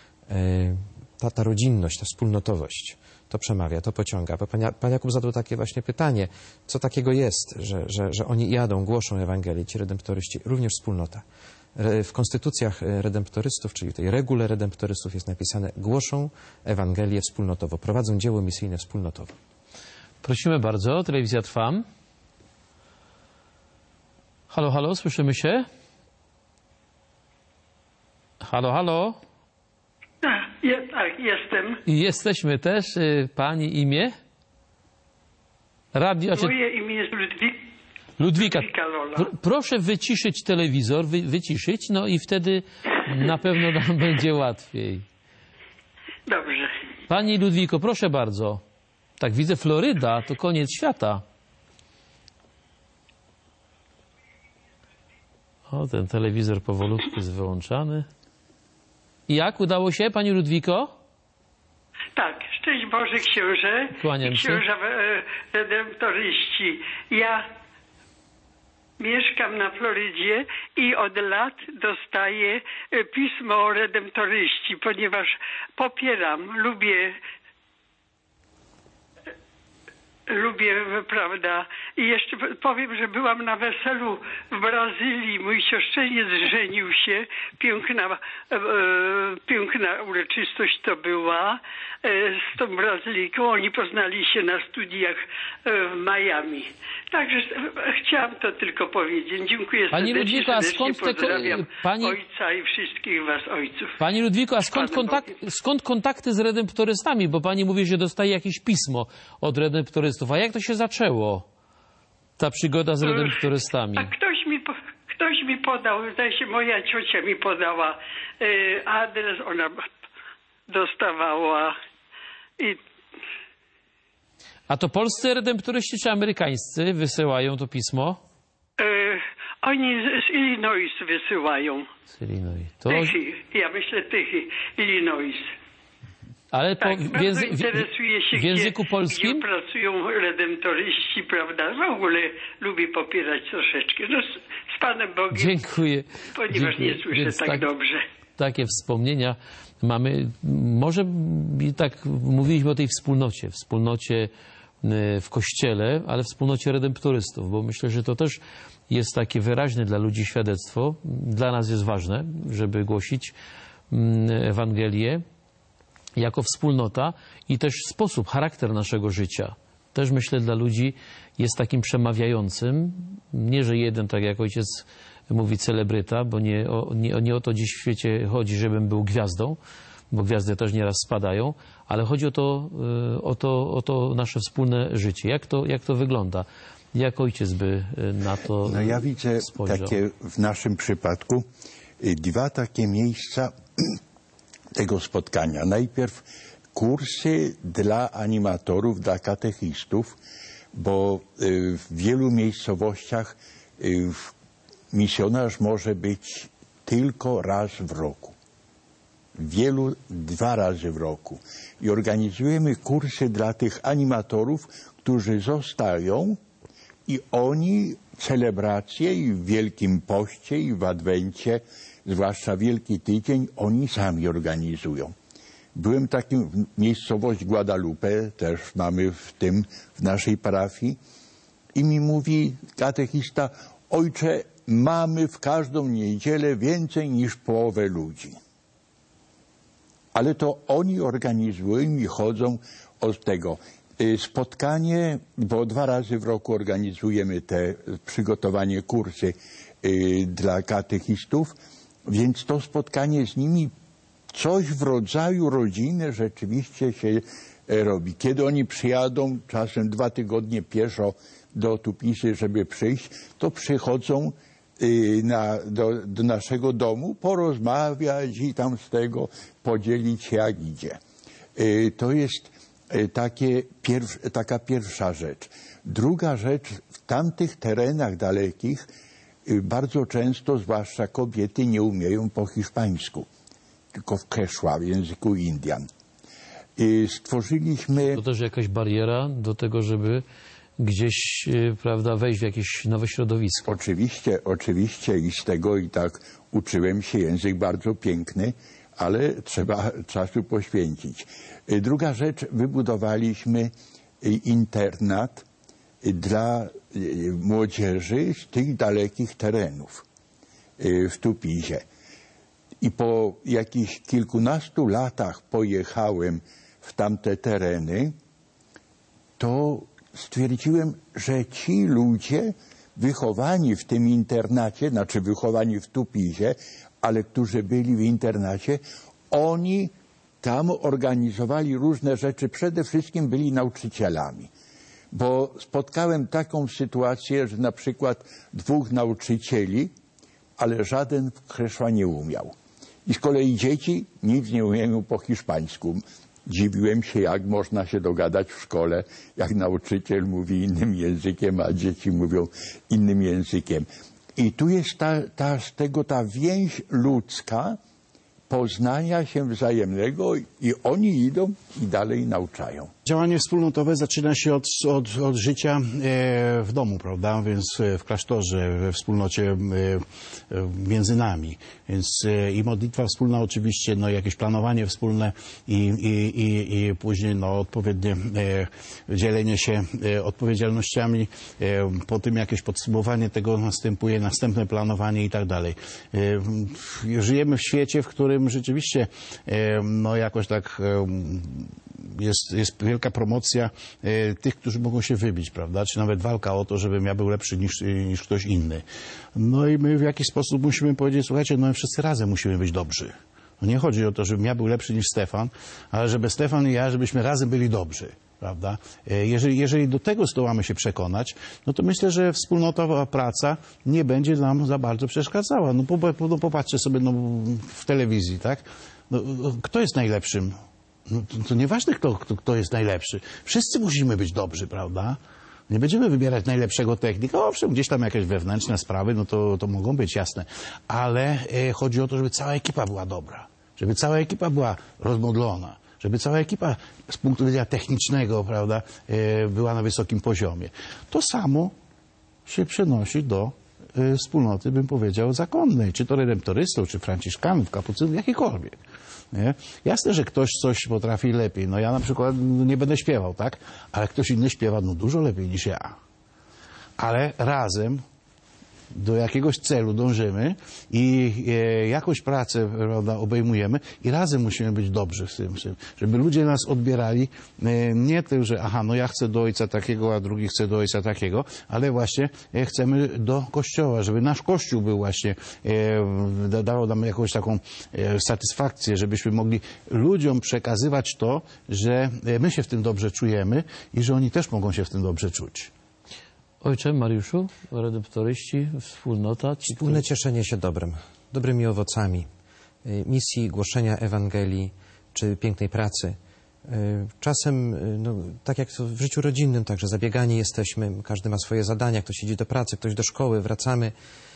ta rodzinność, ta wspólnotowość, to przemawia, to pociąga. Bo Pan Jakub zadał takie właśnie pytanie, co takiego jest, że oni jadą, głoszą Ewangelię, ci redemptoryści, również wspólnota. W konstytucjach redemptorystów, czyli tej regule redemptorystów jest napisane, głoszą Ewangelię wspólnotowo, prowadzą dzieło misyjne wspólnotowo. Prosimy bardzo, telewizja Trwam. Halo, halo, słyszymy się? Halo, halo? Tak, jestem. I jesteśmy też. Pani imię? Radio. Moje imię jest Ludwika. Lola. Proszę wyciszyć telewizor, wyciszyć, no i wtedy na pewno nam będzie łatwiej. Dobrze. Pani Ludwiko, proszę bardzo. Tak, widzę Floryda, to koniec świata. O, ten telewizor powolutku jest wyłączany. I jak? Udało się, pani Ludwiko? Tak, szczęść Boże, książę. Kłaniam się. Księża redemptoryści. Ja mieszkam na Florydzie i od lat dostaję pismo redemptoryści, ponieważ popieram, lubię, prawda. I jeszcze powiem, że byłam na weselu w Brazylii. Mój siostrzeniec żenił się. Piękna uroczystość to była z tą Brazylijką. Oni poznali się na studiach w Miami. Także chciałam to tylko powiedzieć. Dziękuję Pani serdecznie. Ludwiko, a skąd te pozdrawiam ojca i wszystkich was ojców. Pani Ludwiko, a skąd kontakty z redemptorystami? Bo pani mówi, że dostaje jakieś pismo od redemptorystów. A jak to się zaczęło? Ta przygoda z redemptorystami. A ktoś mi podał, zdaje się, moja ciocia mi podała adres, ona dostawała. A to polscy redemptoryści czy amerykańscy wysyłają to pismo? Oni z Illinois wysyłają. Z Illinois. Tychy, ja myślę Tychy, Illinois. Ale tak, interesuje się, w języku polskim? Gdzie pracują redemptoryści, prawda? W ogóle lubię popierać troszeczkę. No, z Panem Bogiem. Dziękuję. Ponieważ nie słyszę tak dobrze. Takie wspomnienia mamy. Może tak mówiliśmy o tej wspólnocie w Kościele, ale wspólnocie redemptorystów, bo myślę, że to też jest takie wyraźne dla ludzi świadectwo. Dla nas jest ważne, żeby głosić Ewangelię jako wspólnota i też sposób, charakter naszego życia. Też myślę dla ludzi jest takim przemawiającym. Nie, że jeden, tak jak ojciec mówi, celebryta, bo nie o to dziś w świecie chodzi, żebym był gwiazdą, bo gwiazdy też nieraz spadają, ale chodzi o to nasze wspólne życie. Jak to wygląda? Jak ojciec by na to No ja widzę spojrzał? takie w naszym przypadku dwa takie miejsca tego spotkania. Najpierw kursy dla animatorów, dla katechistów, bo w wielu miejscowościach misjonarz może być tylko raz w roku. Wielu 2 razy w roku. I organizujemy kursy dla tych animatorów, którzy zostają i oni celebracje i w Wielkim Poście i w Adwencie, zwłaszcza Wielki Tydzień, oni sami organizują. Byłem takim w miejscowość Guadalupe, też mamy w naszej parafii, i mi mówi katechista: ojcze, mamy w każdą niedzielę więcej niż połowę ludzi. Ale to oni organizują i chodzą od tego. Spotkanie, bo 2 razy w roku organizujemy te przygotowanie kursy dla katechistów, więc to spotkanie z nimi coś w rodzaju rodziny rzeczywiście się robi. Kiedy oni przyjadą, czasem 2 tygodnie pieszo do Tupisy, żeby przyjść, to przychodzą do naszego domu, porozmawiać i tam z tego podzielić się jak idzie. To jest taka pierwsza rzecz. Druga rzecz, w tamtych terenach dalekich bardzo często, zwłaszcza kobiety, nie umieją po hiszpańsku, tylko w Quechua, w języku Indian. Stworzyliśmy... To też jakaś bariera do tego, żeby gdzieś, prawda, wejść w jakieś nowe środowisko. Oczywiście i z tego i tak uczyłem się. Język bardzo piękny, ale trzeba czasu poświęcić. Druga rzecz, wybudowaliśmy internat dla młodzieży z tych dalekich terenów w Tupizie. I po jakichś kilkunastu latach pojechałem w tamte tereny, to stwierdziłem, że ci ludzie wychowani w tym internacie, znaczy wychowani w Tupizie, ale którzy byli w internacie, oni tam organizowali różne rzeczy, przede wszystkim byli nauczycielami. Bo spotkałem taką sytuację, że na przykład 2 nauczycieli, ale żaden w Quechua nie umiał. I z kolei dzieci nic nie umieją po hiszpańsku. Dziwiłem się, jak można się dogadać w szkole, jak nauczyciel mówi innym językiem, a dzieci mówią innym językiem. I tu jest ta więź ludzka, poznania się wzajemnego i oni idą i dalej nauczają. Działanie wspólnotowe zaczyna się od życia w domu, prawda? Więc w klasztorze, we wspólnocie między nami. Więc i modlitwa wspólna oczywiście, no jakieś planowanie wspólne i później no odpowiednie dzielenie się odpowiedzialnościami. Po tym jakieś podsumowanie tego następuje, następne planowanie i tak dalej. Żyjemy w świecie, w którym rzeczywiście no jakoś tak jest wielka promocja tych, którzy mogą się wybić, prawda? Czy nawet walka o to, żebym ja był lepszy niż ktoś inny. No i my w jakiś sposób musimy powiedzieć, słuchajcie, no my wszyscy razem musimy być dobrzy. No nie chodzi o to, żebym ja był lepszy niż Stefan, ale żeby Stefan i ja, żebyśmy razem byli dobrzy, prawda? Jeżeli do tego zdołamy się przekonać, no to myślę, że wspólnotowa praca nie będzie nam za bardzo przeszkadzała. No popatrzcie sobie w telewizji, tak? No, kto jest najlepszym? No, to nieważne, kto jest najlepszy. Wszyscy musimy być dobrzy, prawda? Nie będziemy wybierać najlepszego technika. Owszem, gdzieś tam jakieś wewnętrzne sprawy, no to mogą być jasne. Ale chodzi o to, żeby cała ekipa była dobra. Żeby cała ekipa była rozmodlona. Żeby cała ekipa z punktu widzenia technicznego, prawda, była na wysokim poziomie. To samo się przenosi do wspólnoty, bym powiedział, zakonnej. Czy to redemptorystów, czy franciszkanów, kapucynów, jakikolwiek. Nie? Jasne, że ktoś coś potrafi lepiej. No ja na przykład nie będę śpiewał, tak? Ale ktoś inny śpiewa dużo lepiej niż ja. Ale razem do jakiegoś celu dążymy i jakąś pracę, prawda, obejmujemy i razem musimy być dobrzy w tym, żeby ludzie nas odbierali nie tym, że aha, no ja chcę do ojca takiego, a drugi chce do ojca takiego, ale właśnie chcemy do Kościoła, żeby nasz Kościół był właśnie, dawał nam jakąś taką satysfakcję, żebyśmy mogli ludziom przekazywać to, że my się w tym dobrze czujemy i że oni też mogą się w tym dobrze czuć. Ojcze Mariuszu, redemptoryści, wspólnota. Wspólne cieszenie się dobrem, dobrymi owocami, misji głoszenia Ewangelii czy pięknej pracy. Czasem, no, tak jak to w życiu rodzinnym, także zabiegani jesteśmy, każdy ma swoje zadania, ktoś idzie do pracy, ktoś do szkoły, wracamy,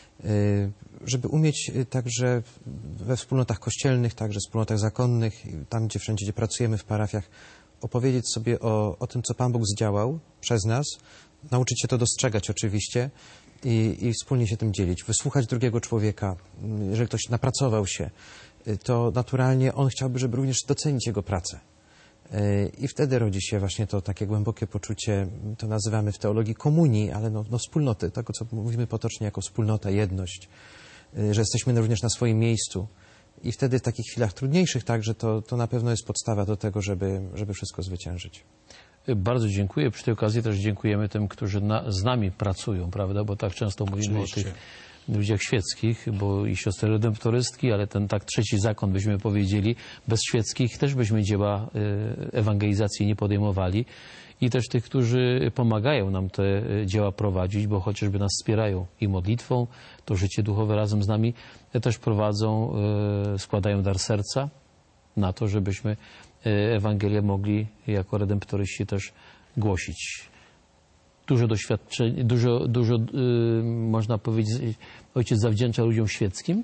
żeby umieć także we wspólnotach kościelnych, także wspólnotach zakonnych, tam gdzie wszędzie, gdzie pracujemy w parafiach, opowiedzieć sobie o tym, co Pan Bóg zdziałał przez nas, nauczyć się to dostrzegać oczywiście i wspólnie się tym dzielić, wysłuchać drugiego człowieka. Jeżeli ktoś napracował się, to naturalnie on chciałby, żeby również docenić jego pracę. I wtedy rodzi się właśnie to takie głębokie poczucie, to nazywamy w teologii komunii, ale no wspólnoty, tego co mówimy potocznie jako wspólnota, jedność, że jesteśmy również na swoim miejscu. I wtedy w takich chwilach trudniejszych także to na pewno jest podstawa do tego, żeby wszystko zwyciężyć. Bardzo dziękuję. Przy tej okazji też dziękujemy tym, którzy z nami pracują, prawda? Bo tak często mówimy o tych ludziach świeckich, bo i siostry redemptorystki, ale ten tak trzeci zakon, byśmy powiedzieli, bez świeckich też byśmy dzieła ewangelizacji nie podejmowali. I też tych, którzy pomagają nam te dzieła prowadzić, bo chociażby nas wspierają i modlitwą, to życie duchowe razem z nami też prowadzą, składają dar serca na to, żebyśmy Ewangelię mogli jako redemptoryści też głosić. Dużo doświadczeń, dużo można powiedzieć, ojciec zawdzięcza ludziom świeckim?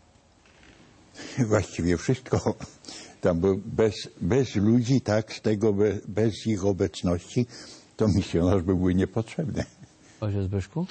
Właściwie wszystko. Tam bez ludzi, tak, bez ich obecności, to misjonarz byłby niepotrzebny. Ojciec Zbyszku?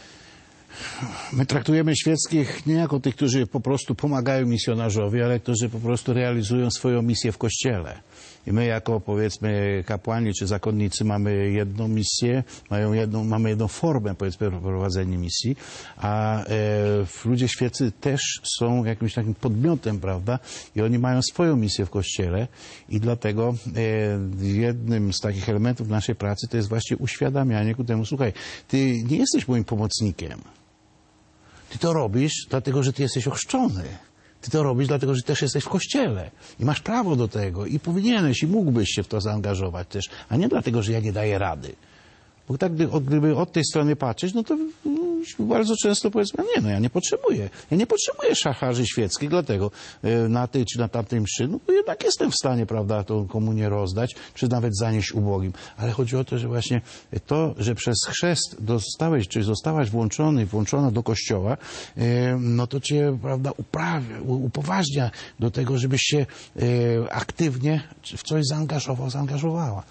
My traktujemy świeckich nie jako tych, którzy po prostu pomagają misjonarzowi, ale którzy po prostu realizują swoją misję w Kościele. I my jako, powiedzmy, kapłani czy zakonnicy mamy jedną misję, mamy jedną formę, powiedzmy, prowadzenia misji, a ludzie świeccy też są jakimś takim podmiotem, prawda? I oni mają swoją misję w Kościele i dlatego jednym z takich elementów naszej pracy to jest właśnie uświadamianie ku temu, słuchaj, ty nie jesteś moim pomocnikiem. Ty to robisz dlatego, że ty jesteś ochrzczony. Ty to robisz dlatego, że też jesteś w Kościele i masz prawo do tego i powinieneś i mógłbyś się w to zaangażować też, a nie dlatego, że ja nie daję rady. Bo tak, gdyby od tej strony patrzeć, no to bardzo często powiedzmy, nie, no ja nie potrzebuję szacharzy świeckich, dlatego na tej czy na tamtej mszy, no bo jednak jestem w stanie, prawda, tą komunię rozdać, czy nawet zanieść ubogim. Ale chodzi o to, że właśnie to, że przez chrzest zostałaś włączona do Kościoła, no to cię, prawda, upoważnia do tego, żebyś się aktywnie w coś zaangażowała.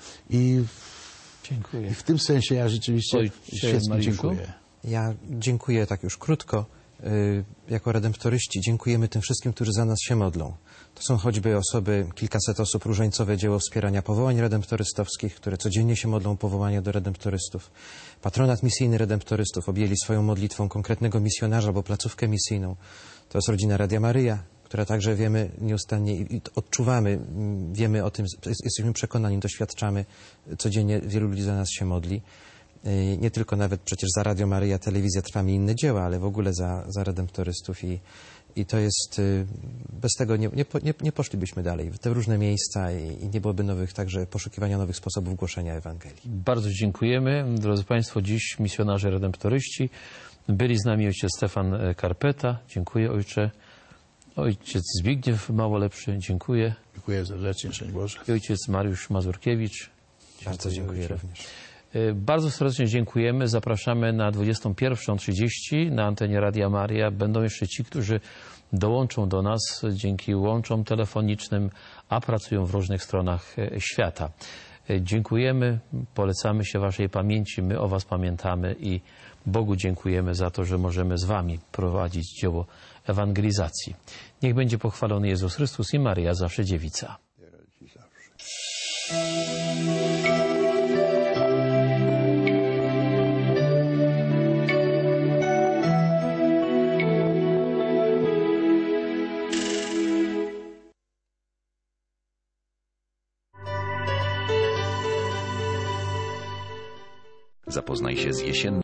Dziękuję. I w tym sensie ja rzeczywiście świetnie dziękuję. Ja dziękuję tak już krótko. Jako redemptoryści dziękujemy tym wszystkim, którzy za nas się modlą. To są choćby osoby, kilkaset osób, Różańcowe Dzieło Wspierania Powołań Redemptorystowskich, które codziennie się modlą o powołania do redemptorystów. Patronat misyjny redemptorystów objęli swoją modlitwą konkretnego misjonarza albo placówkę misyjną. To jest rodzina Radia Maryja, która także wiemy nieustannie i odczuwamy, wiemy o tym, jesteśmy przekonani, doświadczamy, codziennie wielu ludzi za nas się modli. Nie tylko nawet przecież za Radio Maryja, telewizja Trwam i inne dzieła, ale w ogóle za redemptorystów i to jest, bez tego nie poszlibyśmy dalej w te różne miejsca i nie byłoby także poszukiwania nowych sposobów głoszenia Ewangelii. Bardzo dziękujemy. Drodzy Państwo, dziś misjonarze redemptoryści. Byli z nami ojciec Stefan Karpeta. Dziękuję, ojcze. Ojciec Zbigniew Małolepszy. Dziękuję. Dziękuję serdecznie, szczęść Boże. I ojciec Mariusz Mazurkiewicz. Bardzo dziękuję ojcze. również. Bardzo serdecznie dziękujemy. Zapraszamy na 21:30 na antenie Radia Maria. Będą jeszcze ci, którzy dołączą do nas dzięki łączom telefonicznym, a pracują w różnych stronach świata. Dziękujemy, polecamy się Waszej pamięci, my o Was pamiętamy i Bogu dziękujemy za to, że możemy z Wami prowadzić dzieło ewangelizacji. Niech będzie pochwalony Jezus Chrystus i Maryja zawsze dziewica. Zapoznaj się z jesienną